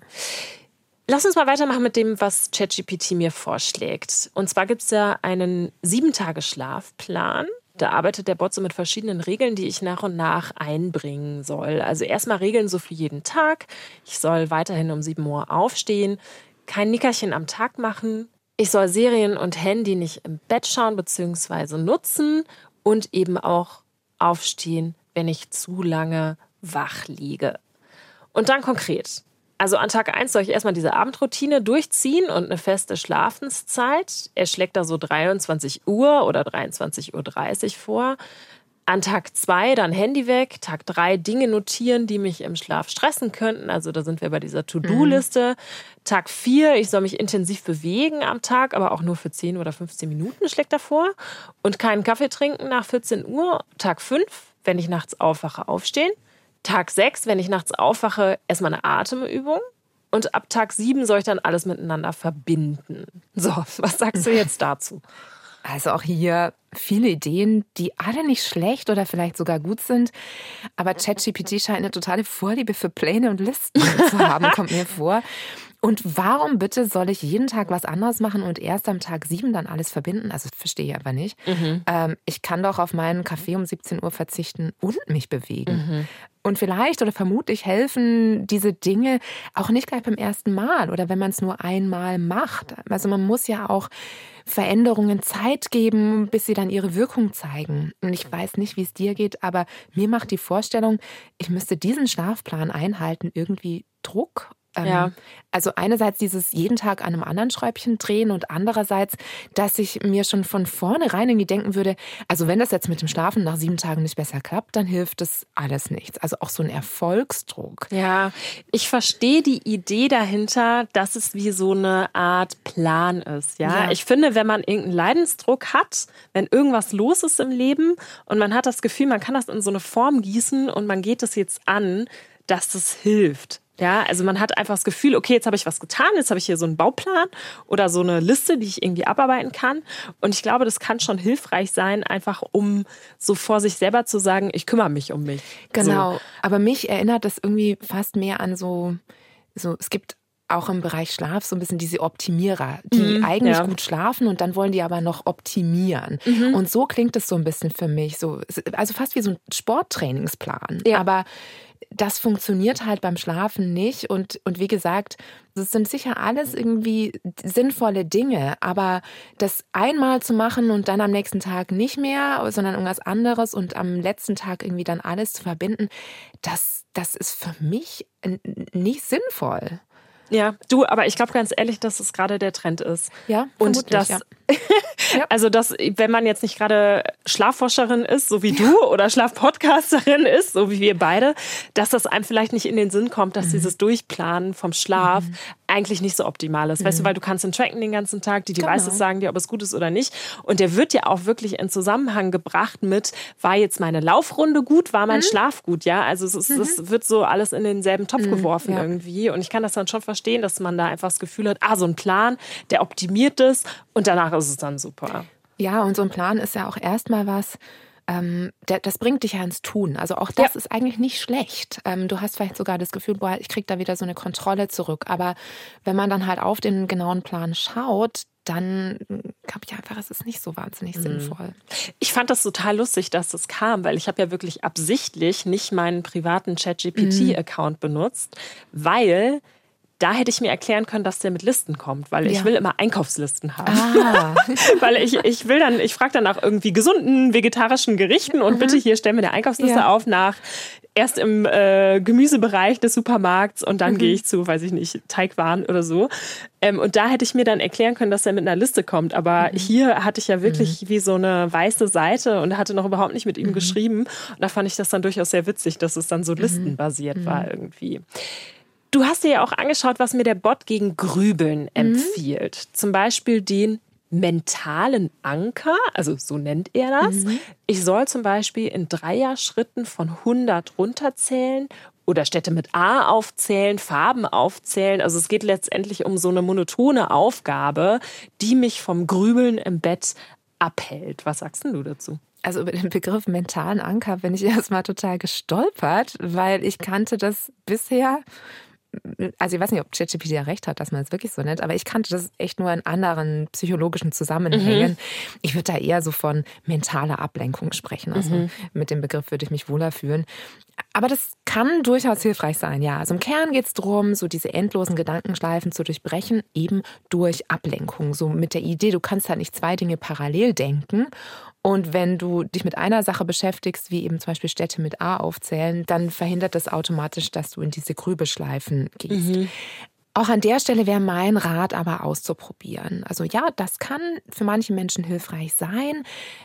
Lass uns mal weitermachen mit dem, was ChatGPT mir vorschlägt. Und zwar gibt es ja einen sieben-Tage-Schlafplan. Da arbeitet der Bot so mit verschiedenen Regeln, die ich nach und nach einbringen soll. Also erstmal Regeln so für jeden Tag. Ich soll weiterhin um sieben Uhr aufstehen, kein Nickerchen am Tag machen. Ich soll Serien und Handy nicht im Bett schauen bzw. nutzen und eben auch aufstehen, wenn ich zu lange wach liege. Und dann konkret. Also an Tag eins soll ich erstmal diese Abendroutine durchziehen und eine feste Schlafenszeit. Er schlägt da so dreiundzwanzig Uhr oder dreiundzwanzig Uhr dreißig vor. An Tag zwei dann Handy weg. Tag drei Dinge notieren, die mich im Schlaf stressen könnten. Also da sind wir bei dieser To-Do-Liste. Mhm. Tag vier, ich soll mich intensiv bewegen am Tag, aber auch nur für zehn oder fünfzehn Minuten schlägt er vor. Und keinen Kaffee trinken nach vierzehn Uhr. Tag fünf, wenn ich nachts aufwache, aufstehen. Tag sechs, wenn ich nachts aufwache, erstmal eine Atemübung. Und ab Tag sieben soll ich dann alles miteinander verbinden. So, was sagst du jetzt dazu? Also auch hier viele Ideen, die alle nicht schlecht oder vielleicht sogar gut sind. Aber ChatGPT scheint eine totale Vorliebe für Pläne und Listen zu haben, kommt mir vor. Und warum bitte soll ich jeden Tag was anderes machen und erst am Tag sieben dann alles verbinden? Also das verstehe ich aber nicht. Mhm. Ähm, ich kann doch auf meinen Kaffee um siebzehn Uhr verzichten und mich bewegen. Mhm. Und vielleicht oder vermutlich helfen diese Dinge auch nicht gleich beim ersten Mal oder wenn man es nur einmal macht. Also man muss ja auch Veränderungen Zeit geben, bis sie dann ihre Wirkung zeigen. Und ich weiß nicht, wie es dir geht, aber mir macht die Vorstellung, ich müsste diesen Schlafplan einhalten, irgendwie Druck. Ähm, Ja. Also einerseits dieses jeden Tag an einem anderen Schräubchen drehen und andererseits, dass ich mir schon von vornherein irgendwie denken würde, also wenn das jetzt mit dem Schlafen nach sieben Tagen nicht besser klappt, dann hilft das alles nichts. Also auch so ein Erfolgsdruck. Ja, ich verstehe die Idee dahinter, dass es wie so eine Art Plan ist. Ja? Ja. Ich finde, wenn man irgendeinen Leidensdruck hat, wenn irgendwas los ist im Leben und man hat das Gefühl, man kann das in so eine Form gießen und man geht es jetzt an, dass das hilft. Ja, also man hat einfach das Gefühl, okay, jetzt habe ich was getan, jetzt habe ich hier so einen Bauplan oder so eine Liste, die ich irgendwie abarbeiten kann. Und ich glaube, das kann schon hilfreich sein, einfach um so vor sich selber zu sagen, ich kümmere mich um mich. Genau, So. aber mich erinnert das irgendwie fast mehr an so, so es gibt auch im Bereich Schlaf so ein bisschen diese Optimierer, die Mhm, eigentlich ja. gut schlafen und dann wollen die aber noch optimieren. Mhm. Und so klingt es so ein bisschen für mich, so, also fast wie so ein Sporttrainingsplan. Ja. Aber das funktioniert halt beim Schlafen nicht. Und, und wie gesagt, das sind sicher alles irgendwie sinnvolle Dinge. Aber das einmal zu machen und dann am nächsten Tag nicht mehr, sondern irgendwas anderes und am letzten Tag irgendwie dann alles zu verbinden, das, das ist für mich n- nicht sinnvoll. Ja, du, aber ich glaube ganz ehrlich, dass es gerade der Trend ist. Ja, Und vermutlich, das, ja. also das, wenn man jetzt nicht gerade Schlafforscherin ist, so wie du, oder Schlafpodcasterin ist, so wie wir beide, dass das einem vielleicht nicht in den Sinn kommt, dass Mhm. dieses Durchplanen vom Schlaf mhm. eigentlich nicht so optimal ist. Mhm. Weißt du, weil du kannst ihn tracken den ganzen Tag, die Devices Genau. sagen dir, ob es gut ist oder nicht. Und der wird ja auch wirklich in Zusammenhang gebracht mit, war jetzt meine Laufrunde gut, war mein mhm. Schlaf gut, ja? Also es, ist, mhm. es wird so alles in denselben Topf mhm. geworfen ja. irgendwie. Und ich kann das dann schon verstehen, dass man da einfach das Gefühl hat, ah, so ein Plan, der optimiert es und danach ist es dann super. Ja, und so ein Plan ist ja auch erstmal was, ähm, der, das bringt dich ja ins Tun. Also auch das ja. ist eigentlich nicht schlecht. Ähm, du hast vielleicht sogar das Gefühl, boah, ich kriege da wieder so eine Kontrolle zurück. Aber wenn man dann halt auf den genauen Plan schaut, dann glaube ich einfach, es ist nicht so wahnsinnig mhm. sinnvoll. Ich fand das total lustig, dass das kam, weil ich habe ja wirklich absichtlich nicht meinen privaten ChatGPT-Account mhm. benutzt, weil da hätte ich mir erklären können, dass der mit Listen kommt, weil ich ja. will immer Einkaufslisten haben. Ah. weil ich, ich will dann, ich frage dann nach irgendwie gesunden vegetarischen Gerichten und mhm. bitte hier stell mir eine Einkaufsliste ja. auf nach erst im äh, Gemüsebereich des Supermarkts und dann mhm. gehe ich zu, weiß ich nicht, Teigwaren oder so. Ähm, und da hätte ich mir dann erklären können, dass er mit einer Liste kommt. Aber mhm. hier hatte ich ja wirklich mhm. wie so eine weiße Seite und hatte noch überhaupt nicht mit ihm mhm. geschrieben. Und da fand ich das dann durchaus sehr witzig, dass es dann so listenbasiert mhm. war irgendwie. Du hast dir ja auch angeschaut, was mir der Bot gegen Grübeln mhm. empfiehlt. Zum Beispiel den mentalen Anker, also so nennt er das. Mhm. Ich soll zum Beispiel in Dreierschritten von hundert runterzählen oder Städte mit A aufzählen, Farben aufzählen. Also es geht letztendlich um so eine monotone Aufgabe, die mich vom Grübeln im Bett abhält. Was sagst denn du dazu? Also über den Begriff mentalen Anker bin ich erstmal total gestolpert, weil ich kannte das bisher. Also ich weiß nicht, ob ChatGPT ja recht hat, dass man es wirklich so nennt, aber ich kannte das echt nur in anderen psychologischen Zusammenhängen. Mhm. Ich würde da eher so von mentaler Ablenkung sprechen. Also mhm. mit dem Begriff würde ich mich wohler fühlen. Aber das kann durchaus hilfreich sein, ja. Also im Kern geht es darum, so diese endlosen Gedankenschleifen zu durchbrechen, eben durch Ablenkung. So mit der Idee, du kannst halt nicht zwei Dinge parallel denken. Und wenn du dich mit einer Sache beschäftigst, wie eben zum Beispiel Städte mit A aufzählen, dann verhindert das automatisch, dass du in diese Grübelschleifen gehst. Mhm. Auch an der Stelle wäre mein Rat aber auszuprobieren. Also ja, das kann für manche Menschen hilfreich sein.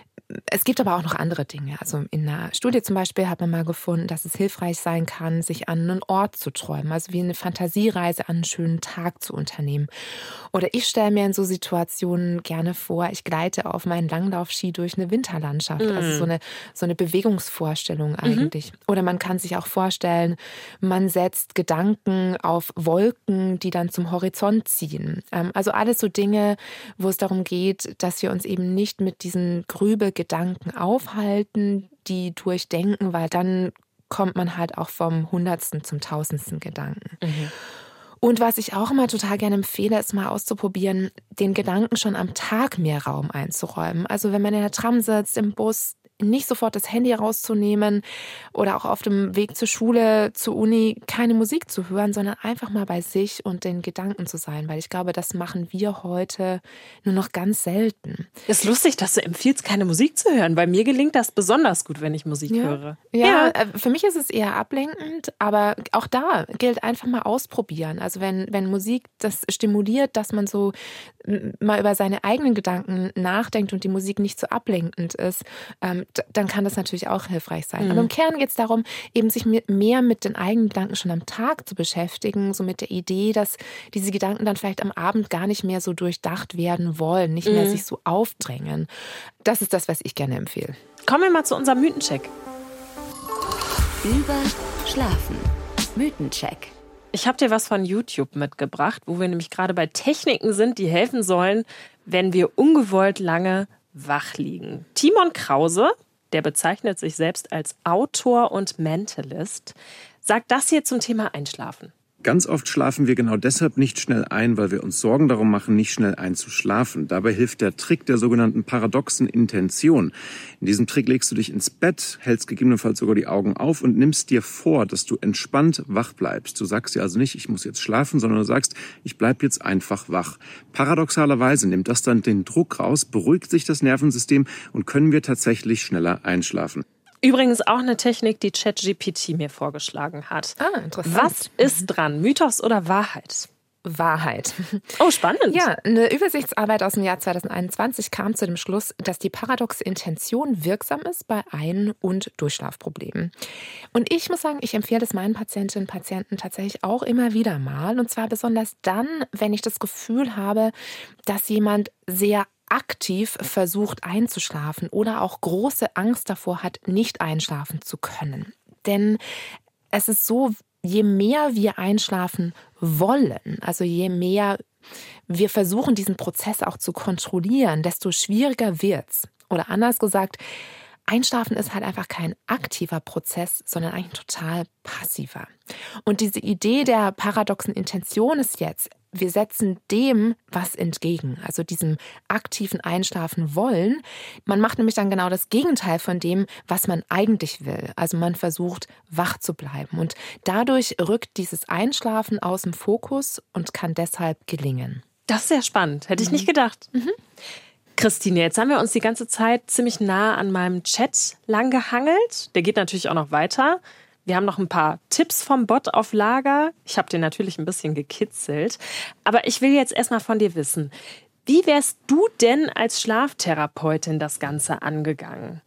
Es gibt aber auch noch andere Dinge. Also in einer Studie zum Beispiel hat man mal gefunden, dass es hilfreich sein kann, sich an einen Ort zu träumen. Also wie eine Fantasiereise an einen schönen Tag zu unternehmen. Oder ich stelle mir in so Situationen gerne vor, ich gleite auf meinen Langlaufski durch eine Winterlandschaft. Mhm. Also so eine, so eine Bewegungsvorstellung eigentlich. Mhm. Oder man kann sich auch vorstellen, man setzt Gedanken auf Wolken, die dann zum Horizont ziehen. Also alles so Dinge, wo es darum geht, dass wir uns eben nicht mit diesen Grübelgedanken aufhalten, die durchdenken, weil dann kommt man halt auch vom hundertsten zum tausendsten Gedanken. Mhm. Und was ich auch immer total gerne empfehle, ist mal auszuprobieren, den Gedanken schon am Tag mehr Raum einzuräumen. Also wenn man in der Tram sitzt, im Bus, nicht sofort das Handy rauszunehmen oder auch auf dem Weg zur Schule, zur Uni keine Musik zu hören, sondern einfach mal bei sich und den Gedanken zu sein, weil ich glaube, das machen wir heute nur noch ganz selten. Ist lustig, dass du empfiehlst, keine Musik zu hören, weil mir gelingt das besonders gut, wenn ich Musik ja. höre. Ja, ja, für mich ist es eher ablenkend, aber auch da gilt einfach mal ausprobieren. Also wenn, wenn Musik das stimuliert, dass man so mal über seine eigenen Gedanken nachdenkt und die Musik nicht so ablenkend ist, ähm, dann kann das natürlich auch hilfreich sein. Mhm. Aber im Kern geht es darum, eben sich mehr mit den eigenen Gedanken schon am Tag zu beschäftigen, so mit der Idee, dass diese Gedanken dann vielleicht am Abend gar nicht mehr so durchdacht werden wollen, nicht mehr mhm. sich so aufdrängen. Das ist das, was ich gerne empfehle. Kommen wir mal zu unserem Mythencheck. Über Schlafen. Mythencheck. Ich habe dir was von YouTube mitgebracht, wo wir nämlich gerade bei Techniken sind, die helfen sollen, wenn wir ungewollt lange wach liegen. Timon Krause, der bezeichnet sich selbst als Autor und Mentalist, sagt das hier zum Thema Einschlafen. Ganz oft schlafen wir genau deshalb nicht schnell ein, weil wir uns Sorgen darum machen, nicht schnell einzuschlafen. Dabei hilft der Trick der sogenannten paradoxen Intention. In diesem Trick legst du dich ins Bett, hältst gegebenenfalls sogar die Augen auf und nimmst dir vor, dass du entspannt wach bleibst. Du sagst dir also nicht, ich muss jetzt schlafen, sondern du sagst, ich bleib jetzt einfach wach. Paradoxalerweise nimmt das dann den Druck raus, beruhigt sich das Nervensystem und können wir tatsächlich schneller einschlafen. Übrigens auch eine Technik, die ChatGPT mir vorgeschlagen hat. Ah, interessant. Was ist dran? Mythos oder Wahrheit? Wahrheit. Oh, spannend. Ja, eine Übersichtsarbeit aus dem Jahr zwanzig einundzwanzig kam zu dem Schluss, dass die paradoxe Intention wirksam ist bei Ein- und Durchschlafproblemen. Und ich muss sagen, ich empfehle es meinen Patientinnen und Patienten tatsächlich auch immer wieder mal. Und zwar besonders dann, wenn ich das Gefühl habe, dass jemand sehr aktiv versucht einzuschlafen oder auch große Angst davor hat, nicht einschlafen zu können. Denn es ist so, je mehr wir einschlafen wollen, also je mehr wir versuchen, diesen Prozess auch zu kontrollieren, desto schwieriger wird's. Oder anders gesagt, Einschlafen ist halt einfach kein aktiver Prozess, sondern eigentlich ein total passiver. Und diese Idee der paradoxen Intention ist jetzt, wir setzen dem was entgegen, also diesem aktiven Einschlafen wollen. Man macht nämlich dann genau das Gegenteil von dem, was man eigentlich will. Also man versucht, wach zu bleiben. Und dadurch rückt dieses Einschlafen aus dem Fokus und kann deshalb gelingen. Das ist sehr spannend. Hätte ich mhm. nicht gedacht. Mhm. Christine, jetzt haben wir uns die ganze Zeit ziemlich nah an meinem Chat lang gehangelt. Der geht natürlich auch noch weiter. Wir haben noch ein paar Tipps vom Bot auf Lager. Ich habe den natürlich ein bisschen gekitzelt. Aber ich will jetzt erstmal von dir wissen, wie wärst du denn als Schlaftherapeutin das Ganze angegangen?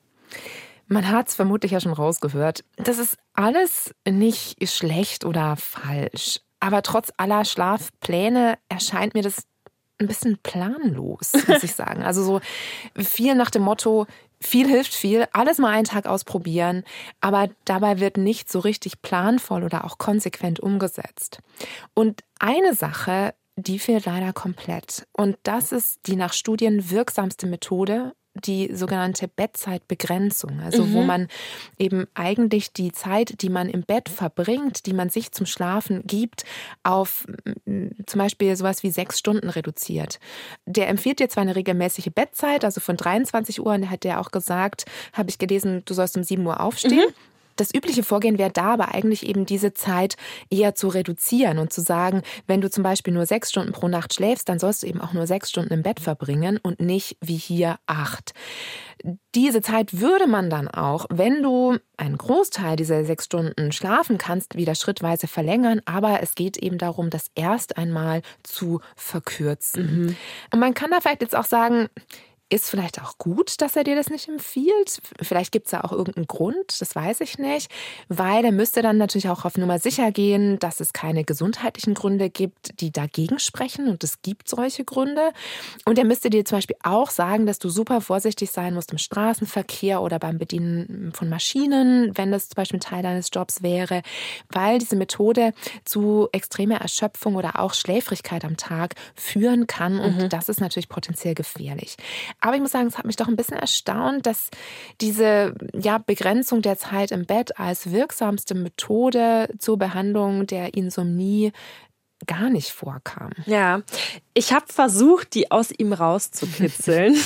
Man hat es vermutlich ja schon rausgehört. Das ist alles nicht schlecht oder falsch. Aber trotz aller Schlafpläne erscheint mir das ein bisschen planlos, muss ich sagen. Also so viel nach dem Motto, viel hilft viel, alles mal einen Tag ausprobieren, aber dabei wird nicht so richtig planvoll oder auch konsequent umgesetzt. Und eine Sache, die fehlt leider komplett. Und das ist die nach Studien wirksamste Methode, die sogenannte Bettzeitbegrenzung, also mhm. wo man eben eigentlich die Zeit, die man im Bett verbringt, die man sich zum Schlafen gibt, auf zum Beispiel sowas wie sechs Stunden reduziert. Der empfiehlt dir zwar eine regelmäßige Bettzeit, also von dreiundzwanzig Uhr, und hat der auch gesagt, habe ich gelesen, du sollst um sieben Uhr aufstehen. Mhm. Das übliche Vorgehen wäre da aber eigentlich eben diese Zeit eher zu reduzieren und zu sagen, wenn du zum Beispiel nur sechs Stunden pro Nacht schläfst, dann sollst du eben auch nur sechs Stunden im Bett verbringen und nicht wie hier acht. Diese Zeit würde man dann auch, wenn du einen Großteil dieser sechs Stunden schlafen kannst, wieder schrittweise verlängern. Aber es geht eben darum, das erst einmal zu verkürzen. Mhm. Und man kann da vielleicht jetzt auch sagen, ist vielleicht auch gut, dass er dir das nicht empfiehlt. Vielleicht gibt es da auch irgendeinen Grund, das weiß ich nicht. Weil er müsste dann natürlich auch auf Nummer sicher gehen, dass es keine gesundheitlichen Gründe gibt, die dagegen sprechen. Und es gibt solche Gründe. Und er müsste dir zum Beispiel auch sagen, dass du super vorsichtig sein musst im Straßenverkehr oder beim Bedienen von Maschinen, wenn das zum Beispiel ein Teil deines Jobs wäre. Weil diese Methode zu extremer Erschöpfung oder auch Schläfrigkeit am Tag führen kann. Und mhm. das ist natürlich potenziell gefährlich. Aber ich muss sagen, es hat mich doch ein bisschen erstaunt, dass diese ja, Begrenzung der Zeit im Bett als wirksamste Methode zur Behandlung der Insomnie gar nicht vorkam. Ja, ich habe versucht, die aus ihm rauszukitzeln.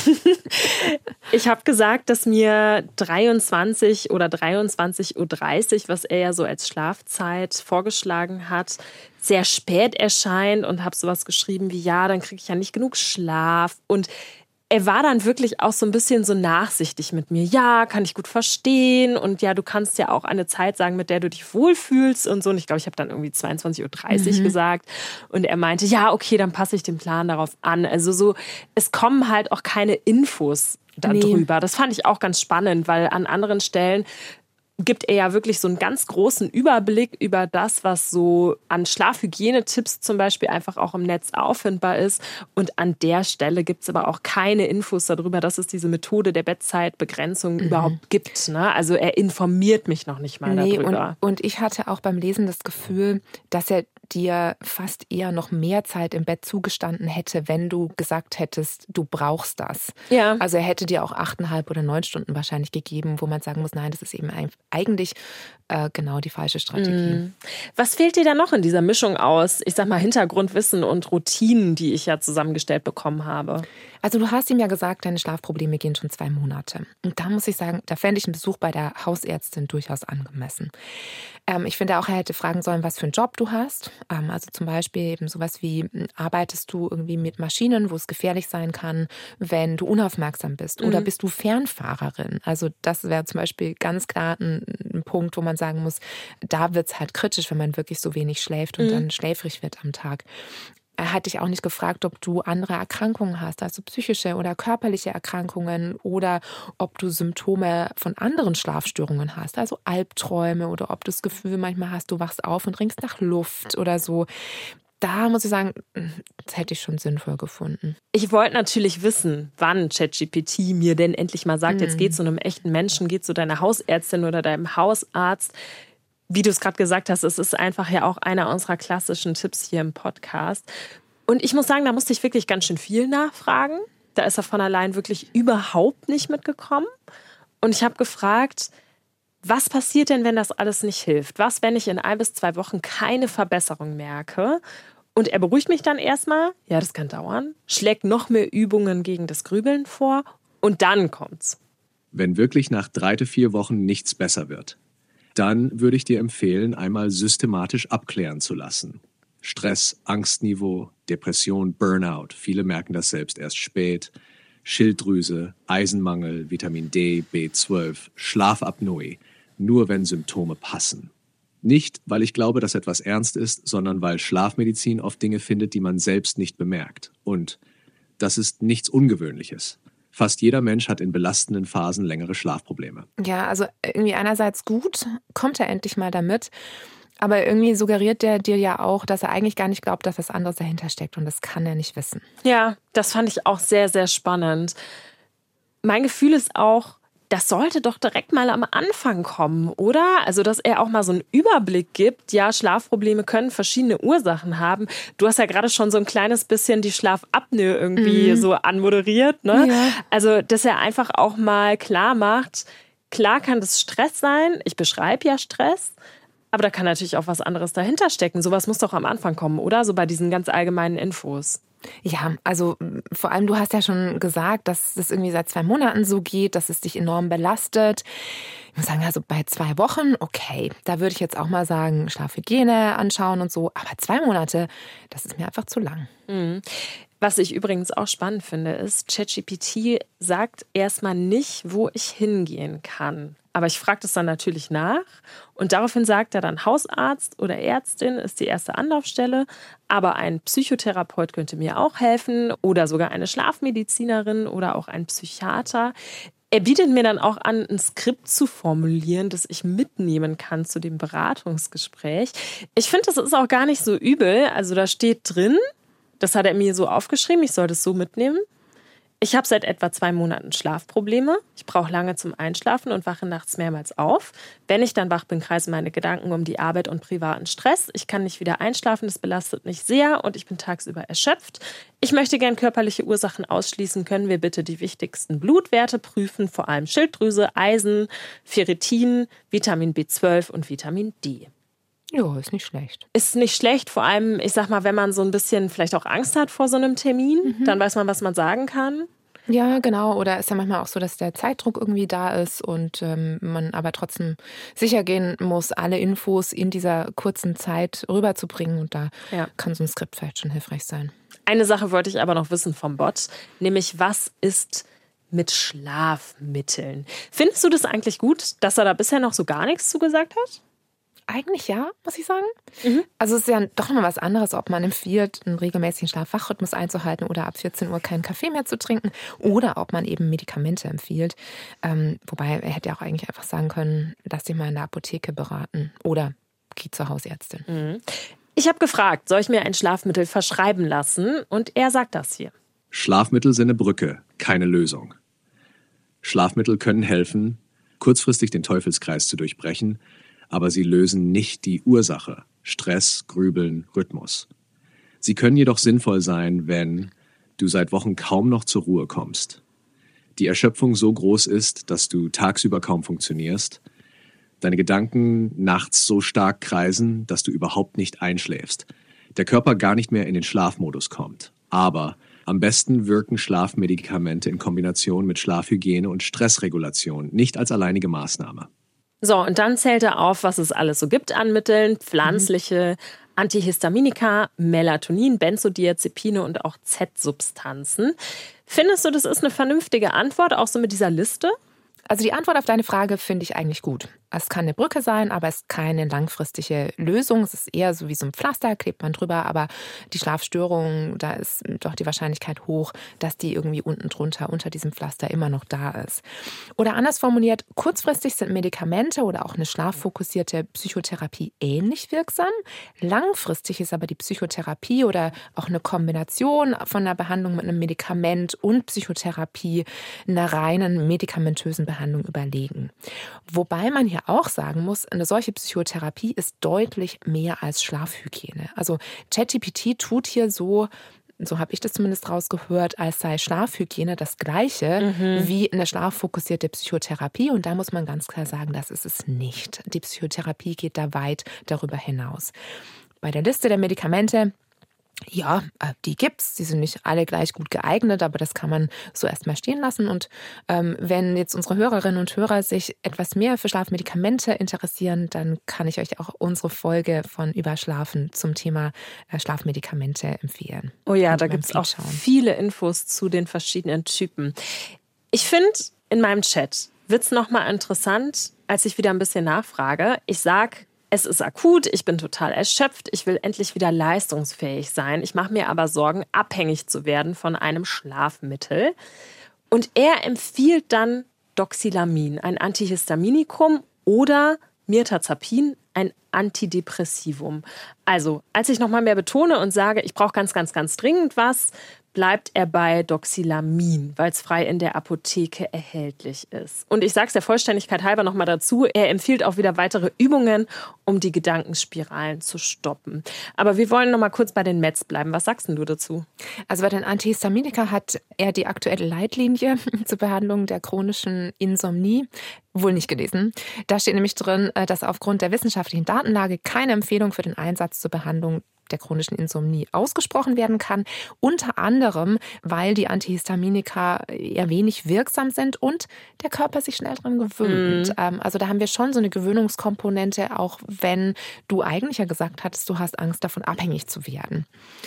Ich habe gesagt, dass mir dreiundzwanzig oder dreiundzwanzig Uhr dreißig, was er ja so als Schlafzeit vorgeschlagen hat, sehr spät erscheint und habe sowas geschrieben wie, ja, dann kriege ich ja nicht genug Schlaf. Und er war dann wirklich auch so ein bisschen so nachsichtig mit mir. Ja, kann ich gut verstehen. Und ja, du kannst ja auch eine Zeit sagen, mit der du dich wohlfühlst und so. Und ich glaube, ich habe dann irgendwie zweiundzwanzig Uhr dreißig mhm. gesagt. Und er meinte, ja, okay, dann passe ich den Plan darauf an. Also so, es kommen halt auch keine Infos darüber. Nee. Das fand ich auch ganz spannend, weil an anderen Stellen gibt er ja wirklich so einen ganz großen Überblick über das, was so an Schlafhygienetipps zum Beispiel einfach auch im Netz auffindbar ist. Und an der Stelle gibt es aber auch keine Infos darüber, dass es diese Methode der Bettzeitbegrenzung mhm. überhaupt gibt. Ne? Also er informiert mich noch nicht mal nee, darüber. Und, und ich hatte auch beim Lesen das Gefühl, dass er dir fast eher noch mehr Zeit im Bett zugestanden hätte, wenn du gesagt hättest, du brauchst das. Ja. Also er hätte dir auch achteinhalb oder neun Stunden wahrscheinlich gegeben, wo man sagen muss, nein, das ist eben eigentlich äh, genau die falsche Strategie. Was fehlt dir da noch in dieser Mischung aus, ich sag mal, Hintergrundwissen und Routinen, die ich ja zusammengestellt bekommen habe? Also du hast ihm ja gesagt, deine Schlafprobleme gehen schon zwei Monate. Und da muss ich sagen, da fände ich einen Besuch bei der Hausärztin durchaus angemessen. Ähm, ich finde auch, er hätte fragen sollen, was für einen Job du hast. Ähm, also zum Beispiel eben sowas wie, arbeitest du irgendwie mit Maschinen, wo es gefährlich sein kann, wenn du unaufmerksam bist? Oder mhm. bist du Fernfahrerin? Also das wäre zum Beispiel ganz klar ein, ein Punkt, wo man sagen muss, da wird es halt kritisch, wenn man wirklich so wenig schläft und mhm. dann schläfrig wird am Tag. Er hat dich auch nicht gefragt, ob du andere Erkrankungen hast, also psychische oder körperliche Erkrankungen oder ob du Symptome von anderen Schlafstörungen hast, also Albträume oder ob du das Gefühl manchmal hast, du wachst auf und ringst nach Luft oder so. Da muss ich sagen, das hätte ich schon sinnvoll gefunden. Ich wollte natürlich wissen, wann ChatGPT mir denn endlich mal sagt, mm. jetzt geht es zu einem echten Menschen, geht zu deiner Hausärztin oder deinem Hausarzt. Wie du es gerade gesagt hast, es ist einfach ja auch einer unserer klassischen Tipps hier im Podcast. Und ich muss sagen, da musste ich wirklich ganz schön viel nachfragen. Da ist er von allein wirklich überhaupt nicht mitgekommen. Und ich habe gefragt, was passiert denn, wenn das alles nicht hilft? Was, wenn ich in ein bis zwei Wochen keine Verbesserung merke? Und er beruhigt mich dann erstmal, ja, das kann dauern, schlägt noch mehr Übungen gegen das Grübeln vor und dann kommt's. Wenn wirklich nach drei bis vier Wochen nichts besser wird, dann würde ich dir empfehlen, einmal systematisch abklären zu lassen. Stress, Angstniveau, Depression, Burnout, viele merken das selbst erst spät, Schilddrüse, Eisenmangel, Vitamin D, B zwölf, Schlafapnoe, nur wenn Symptome passen. Nicht, weil ich glaube, dass etwas ernst ist, sondern weil Schlafmedizin oft Dinge findet, die man selbst nicht bemerkt. Und das ist nichts Ungewöhnliches. Fast jeder Mensch hat in belastenden Phasen längere Schlafprobleme. Ja, also irgendwie einerseits gut, kommt er endlich mal damit. Aber irgendwie suggeriert der dir ja auch, dass er eigentlich gar nicht glaubt, dass was anderes dahinter steckt. Und das kann er nicht wissen. Ja, das fand ich auch sehr, sehr spannend. Mein Gefühl ist auch, das sollte doch direkt mal am Anfang kommen, oder? Also, dass er auch mal so einen Überblick gibt. Ja, Schlafprobleme können verschiedene Ursachen haben. Du hast ja gerade schon so ein kleines bisschen die Schlafapnoe irgendwie mhm. so anmoderiert, ne? Ja. Also, dass er einfach auch mal klar macht, klar kann das Stress sein. Ich beschreibe ja Stress. Aber da kann natürlich auch was anderes dahinter stecken. Sowas muss doch am Anfang kommen, oder? So bei diesen ganz allgemeinen Infos. Ja, also vor allem, du hast ja schon gesagt, dass es irgendwie seit zwei Monaten so geht, dass es dich enorm belastet. Ich muss sagen, also bei zwei Wochen, okay, da würde ich jetzt auch mal sagen, Schlafhygiene anschauen und so. Aber zwei Monate, das ist mir einfach zu lang. Mhm. Was ich übrigens auch spannend finde, ist, ChatGPT sagt erstmal nicht, wo ich hingehen kann. Aber ich frage das dann natürlich nach und daraufhin sagt er dann, Hausarzt oder Ärztin ist die erste Anlaufstelle, aber ein Psychotherapeut könnte mir auch helfen oder sogar eine Schlafmedizinerin oder auch ein Psychiater. Er bietet mir dann auch an, ein Skript zu formulieren, das ich mitnehmen kann zu dem Beratungsgespräch. Ich finde, das ist auch gar nicht so übel. Also da steht drin, das hat er mir so aufgeschrieben, ich soll das so mitnehmen. Ich habe seit etwa zwei Monaten Schlafprobleme. Ich brauche lange zum Einschlafen und wache nachts mehrmals auf. Wenn ich dann wach bin, kreisen meine Gedanken um die Arbeit und privaten Stress. Ich kann nicht wieder einschlafen, das belastet mich sehr und ich bin tagsüber erschöpft. Ich möchte gern körperliche Ursachen ausschließen. Können wir bitte die wichtigsten Blutwerte prüfen, vor allem Schilddrüse, Eisen, Ferritin, Vitamin B zwölf und Vitamin D. Ja, ist nicht schlecht. Ist nicht schlecht, vor allem, ich sag mal, wenn man so ein bisschen vielleicht auch Angst hat vor so einem Termin, mhm. dann weiß man, was man sagen kann. Ja, genau. Oder ist ja manchmal auch so, dass der Zeitdruck irgendwie da ist und ähm, man aber trotzdem sicher gehen muss, alle Infos in dieser kurzen Zeit rüberzubringen. Und da ja. kann so ein Skript vielleicht schon hilfreich sein. Eine Sache wollte ich aber noch wissen vom Bot, nämlich was ist mit Schlafmitteln? Findest du das eigentlich gut, dass er da bisher noch so gar nichts zu gesagt hat? Eigentlich ja, muss ich sagen. Mhm. Also es ist ja doch noch was anderes, ob man empfiehlt, einen regelmäßigen Schlaf-Wach-Rhythmus einzuhalten oder ab vierzehn Uhr keinen Kaffee mehr zu trinken oder ob man eben Medikamente empfiehlt. Ähm, wobei er hätte ja auch eigentlich einfach sagen können, lass dich mal in der Apotheke beraten oder geh zur Hausärztin. Mhm. Ich habe gefragt, soll ich mir ein Schlafmittel verschreiben lassen? Und er sagt das hier. Schlafmittel sind eine Brücke, keine Lösung. Schlafmittel können helfen, kurzfristig den Teufelskreis zu durchbrechen, aber sie lösen nicht die Ursache, Stress, Grübeln, Rhythmus. Sie können jedoch sinnvoll sein, wenn du seit Wochen kaum noch zur Ruhe kommst, die Erschöpfung so groß ist, dass du tagsüber kaum funktionierst, deine Gedanken nachts so stark kreisen, dass du überhaupt nicht einschläfst, der Körper gar nicht mehr in den Schlafmodus kommt. Aber am besten wirken Schlafmedikamente in Kombination mit Schlafhygiene und Stressregulation, nicht als alleinige Maßnahme. So, und dann zählt er auf, was es alles so gibt an Mitteln. Pflanzliche mhm. Antihistaminika, Melatonin, Benzodiazepine und auch Z-Substanzen. Findest du, das ist eine vernünftige Antwort, auch so mit dieser Liste? Also die Antwort auf deine Frage finde ich eigentlich gut. Es kann eine Brücke sein, aber es ist keine langfristige Lösung. Es ist eher so wie so ein Pflaster, klebt man drüber. Aber die Schlafstörung, da ist doch die Wahrscheinlichkeit hoch, dass die irgendwie unten drunter, unter diesem Pflaster immer noch da ist. Oder anders formuliert, kurzfristig sind Medikamente oder auch eine schlaffokussierte Psychotherapie ähnlich wirksam. Langfristig ist aber die Psychotherapie oder auch eine Kombination von einer Behandlung mit einem Medikament und Psychotherapie einer reinen medikamentösen Behandlung überlegen. Wobei man hier auch sagen muss, eine solche Psychotherapie ist deutlich mehr als Schlafhygiene. Also ChatGPT tut hier so, so habe ich das zumindest rausgehört, als sei Schlafhygiene das Gleiche mhm. wie eine schlaffokussierte Psychotherapie. Und da muss man ganz klar sagen, das ist es nicht. Die Psychotherapie geht da weit darüber hinaus. Bei der Liste der Medikamente, ja, die gibt's. Die sind nicht alle gleich gut geeignet, aber das kann man so erstmal stehen lassen. Und ähm, wenn jetzt unsere Hörerinnen und Hörer sich etwas mehr für Schlafmedikamente interessieren, dann kann ich euch auch unsere Folge von Überschlafen zum Thema äh, Schlafmedikamente empfehlen. Oh ja, da gibt's auch viele Infos zu den verschiedenen Typen. Ich finde, in meinem Chat wird's nochmal interessant, als ich wieder ein bisschen nachfrage. Ich sag, es ist akut, ich bin total erschöpft, ich will endlich wieder leistungsfähig sein. Ich mache mir aber Sorgen, abhängig zu werden von einem Schlafmittel. Und er empfiehlt dann Doxylamin, ein Antihistaminikum, oder Mirtazapin, ein Antidepressivum. Also, als ich nochmal mehr betone und sage, ich brauche ganz, ganz, ganz dringend was, bleibt er bei Doxylamin, weil es frei in der Apotheke erhältlich ist. Und ich sage es der Vollständigkeit halber nochmal dazu, er empfiehlt auch wieder weitere Übungen, um die Gedankenspiralen zu stoppen. Aber wir wollen nochmal kurz bei den Meds bleiben. Was sagst denn du dazu? Also bei den Antihistaminika hat er die aktuelle Leitlinie zur Behandlung der chronischen Insomnie wohl nicht gelesen. Da steht nämlich drin, dass aufgrund der wissenschaftlichen Datenlage keine Empfehlung für den Einsatz zur Behandlung der chronischen Insomnie ausgesprochen werden kann. Unter anderem, weil die Antihistaminika eher wenig wirksam sind und der Körper sich schnell dran gewöhnt. Mhm. Also da haben wir schon so eine Gewöhnungskomponente, auch wenn du eigentlich ja gesagt hattest, du hast Angst davon, abhängig zu werden.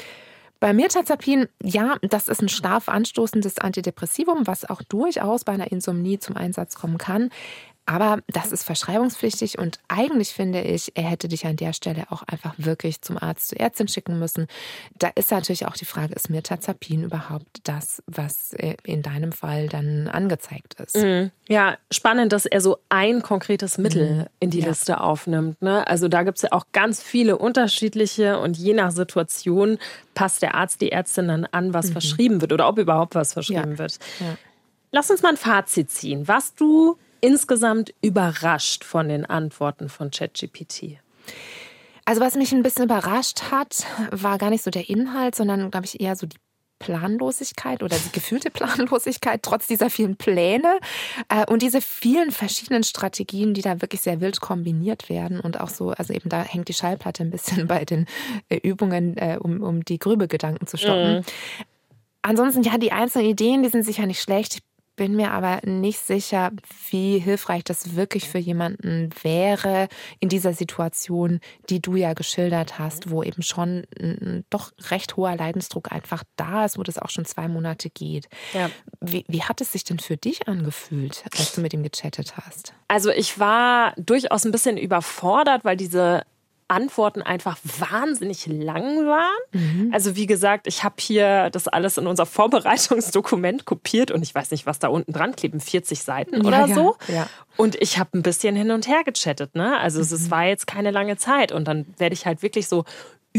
Bei Mirtazapin, ja, das ist ein schlafanstoßendes Antidepressivum, was auch durchaus bei einer Insomnie zum Einsatz kommen kann. Aber das ist verschreibungspflichtig und eigentlich finde ich, er hätte dich an der Stelle auch einfach wirklich zum Arzt, zur Ärztin schicken müssen. Da ist natürlich auch die Frage, ist Mirtazapin überhaupt das, was in deinem Fall dann angezeigt ist? Mhm. Ja, spannend, dass er so ein konkretes Mittel mhm. in die ja. Liste aufnimmt. Ne? Also da gibt es ja auch ganz viele unterschiedliche und je nach Situation passt der Arzt, die Ärztin dann an, was mhm. verschrieben wird oder ob überhaupt was verschrieben ja. wird. Ja. Lass uns mal ein Fazit ziehen. Was du insgesamt überrascht von den Antworten von ChatGPT? Also was mich ein bisschen überrascht hat, war gar nicht so der Inhalt, sondern, glaube ich, eher so die Planlosigkeit oder die gefühlte Planlosigkeit trotz dieser vielen Pläne äh, und diese vielen verschiedenen Strategien, die da wirklich sehr wild kombiniert werden und auch so, also eben da hängt die Schallplatte ein bisschen bei den äh, Übungen, äh, um, um die Grübelgedanken zu stoppen. Mhm. Ansonsten, ja, die einzelnen Ideen, die sind sicher nicht schlecht. Ich bin mir aber nicht sicher, wie hilfreich das wirklich für jemanden wäre in dieser Situation, die du ja geschildert hast, wo eben schon ein doch recht hoher Leidensdruck einfach da ist, wo das auch schon zwei Monate geht. Ja. Wie, wie hat es sich denn für dich angefühlt, als du mit ihm gechattet hast? Also ich war durchaus ein bisschen überfordert, weil diese Antworten einfach wahnsinnig lang waren. Mhm. Also wie gesagt, ich habe hier das alles in unser Vorbereitungsdokument kopiert und ich weiß nicht, was da unten dran kleben, vierzig Seiten oder ja, so. Ja, ja. Und ich habe ein bisschen hin und her gechattet. Ne? Also mhm. es war jetzt keine lange Zeit und dann werde ich halt wirklich so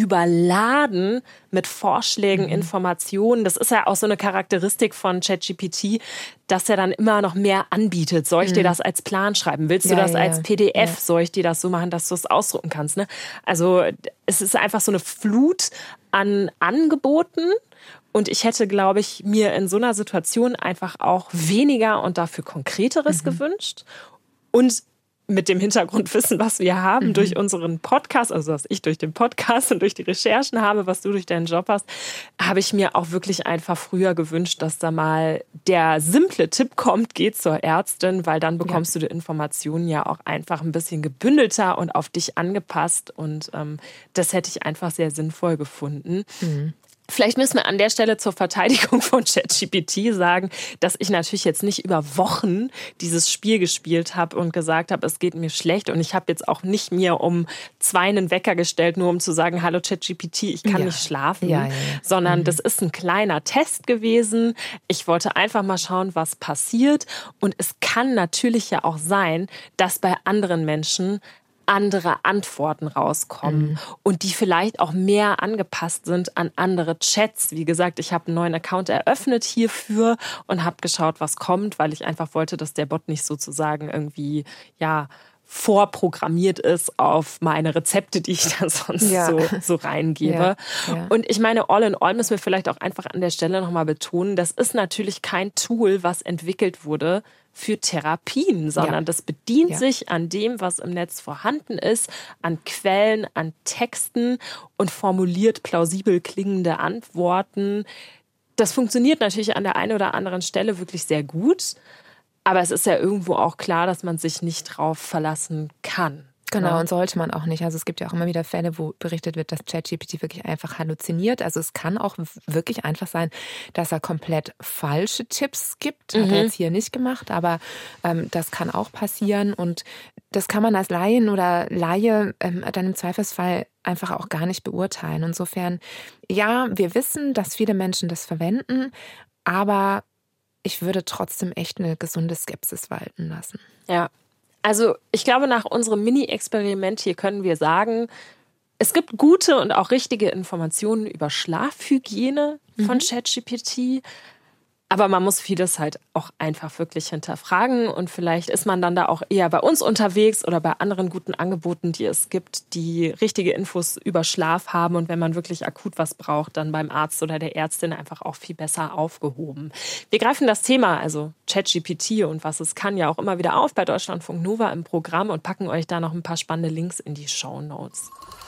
überladen mit Vorschlägen, mhm. Informationen. Das ist ja auch so eine Charakteristik von ChatGPT, dass er dann immer noch mehr anbietet. Soll ich mhm. dir das als Plan schreiben? Willst du ja, das ja, als P D F? Ja. Soll ich dir das so machen, dass du es ausdrucken kannst? Ne? Also es ist einfach so eine Flut an Angeboten. Und ich hätte, glaube ich, mir in so einer Situation einfach auch weniger und dafür Konkreteres mhm. gewünscht. Und mit dem Hintergrundwissen, was wir haben mhm. durch unseren Podcast, also was ich durch den Podcast und durch die Recherchen habe, was du durch deinen Job hast, habe ich mir auch wirklich einfach früher gewünscht, dass da mal der simple Tipp kommt, geh zur Ärztin, weil dann bekommst ja. du die Informationen ja auch einfach ein bisschen gebündelter und auf dich angepasst und ähm, das hätte ich einfach sehr sinnvoll gefunden. Mhm. Vielleicht müssen wir an der Stelle zur Verteidigung von ChatGPT sagen, dass ich natürlich jetzt nicht über Wochen dieses Spiel gespielt habe und gesagt habe, es geht mir schlecht. Und ich habe jetzt auch nicht mir um zwei einen Wecker gestellt, nur um zu sagen, hallo ChatGPT, ich kann ja. nicht schlafen. Ja, ja, ja. Sondern mhm. das ist ein kleiner Test gewesen. Ich wollte einfach mal schauen, was passiert. Und es kann natürlich ja auch sein, dass bei anderen Menschen andere Antworten rauskommen mhm. und die vielleicht auch mehr angepasst sind an andere Chats. Wie gesagt, ich habe einen neuen Account eröffnet hierfür und habe geschaut, was kommt, weil ich einfach wollte, dass der Bot nicht sozusagen irgendwie, ja, vorprogrammiert ist auf meine Rezepte, die ich da sonst ja. so, so reingebe. Ja, ja. Und ich meine, all in all müssen wir vielleicht auch einfach an der Stelle nochmal betonen, das ist natürlich kein Tool, was entwickelt wurde für Therapien, sondern ja. das bedient ja. sich an dem, was im Netz vorhanden ist, an Quellen, an Texten und formuliert plausibel klingende Antworten. Das funktioniert natürlich an der einen oder anderen Stelle wirklich sehr gut. Aber es ist ja irgendwo auch klar, dass man sich nicht drauf verlassen kann. Genau, ja. und sollte man auch nicht. Also es gibt ja auch immer wieder Fälle, wo berichtet wird, dass ChatGPT wirklich einfach halluziniert. Also es kann auch wirklich einfach sein, dass er komplett falsche Tipps gibt. Mhm. Hat er jetzt hier nicht gemacht, aber ähm, das kann auch passieren. Und das kann man als Laien oder Laie ähm, dann im Zweifelsfall einfach auch gar nicht beurteilen. Insofern, ja, wir wissen, dass viele Menschen das verwenden, aber ich würde trotzdem echt eine gesunde Skepsis walten lassen. Ja, also ich glaube, nach unserem Mini-Experiment hier können wir sagen, es gibt gute und auch richtige Informationen über Schlafhygiene von mhm. ChatGPT. Aber man muss vieles halt auch einfach wirklich hinterfragen und vielleicht ist man dann da auch eher bei uns unterwegs oder bei anderen guten Angeboten, die es gibt, die richtige Infos über Schlaf haben und wenn man wirklich akut was braucht, dann beim Arzt oder der Ärztin einfach auch viel besser aufgehoben. Wir greifen das Thema, also ChatGPT und was es kann, ja auch immer wieder auf bei Deutschlandfunk Nova im Programm und packen euch da noch ein paar spannende Links in die Shownotes.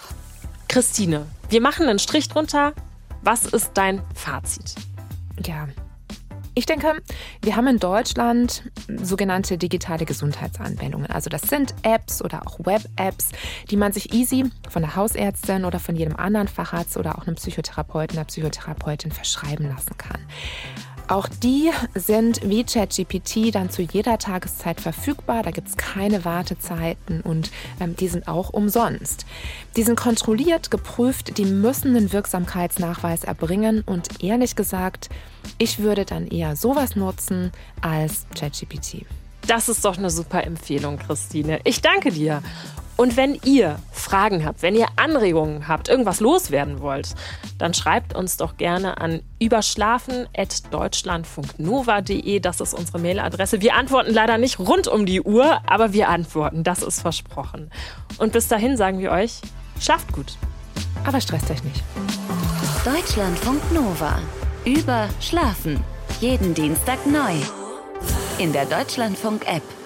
Christine, wir machen einen Strich drunter. Was ist dein Fazit? Ja, ich denke, wir haben in Deutschland sogenannte digitale Gesundheitsanwendungen. Also das sind Apps oder auch Web-Apps, die man sich easy von der Hausärztin oder von jedem anderen Facharzt oder auch einem Psychotherapeuten, einer Psychotherapeutin verschreiben lassen kann. Auch die sind wie ChatGPT dann zu jeder Tageszeit verfügbar. Da gibt es keine Wartezeiten und ähm, die sind auch umsonst. Die sind kontrolliert, geprüft, die müssen einen Wirksamkeitsnachweis erbringen und ehrlich gesagt, ich würde dann eher sowas nutzen als ChatGPT. Das ist doch eine super Empfehlung, Christine. Ich danke dir. Und wenn ihr Fragen habt, wenn ihr Anregungen habt, irgendwas loswerden wollt, dann schreibt uns doch gerne an überschlafen at deutschlandfunknova punkt de. Das ist unsere Mailadresse. Wir antworten leider nicht rund um die Uhr, aber wir antworten. Das ist versprochen. Und bis dahin sagen wir euch, schlaft gut. Aber stresst euch nicht. Deutschlandfunk Nova. Über Schlafen. Jeden Dienstag neu. In der Deutschlandfunk-App.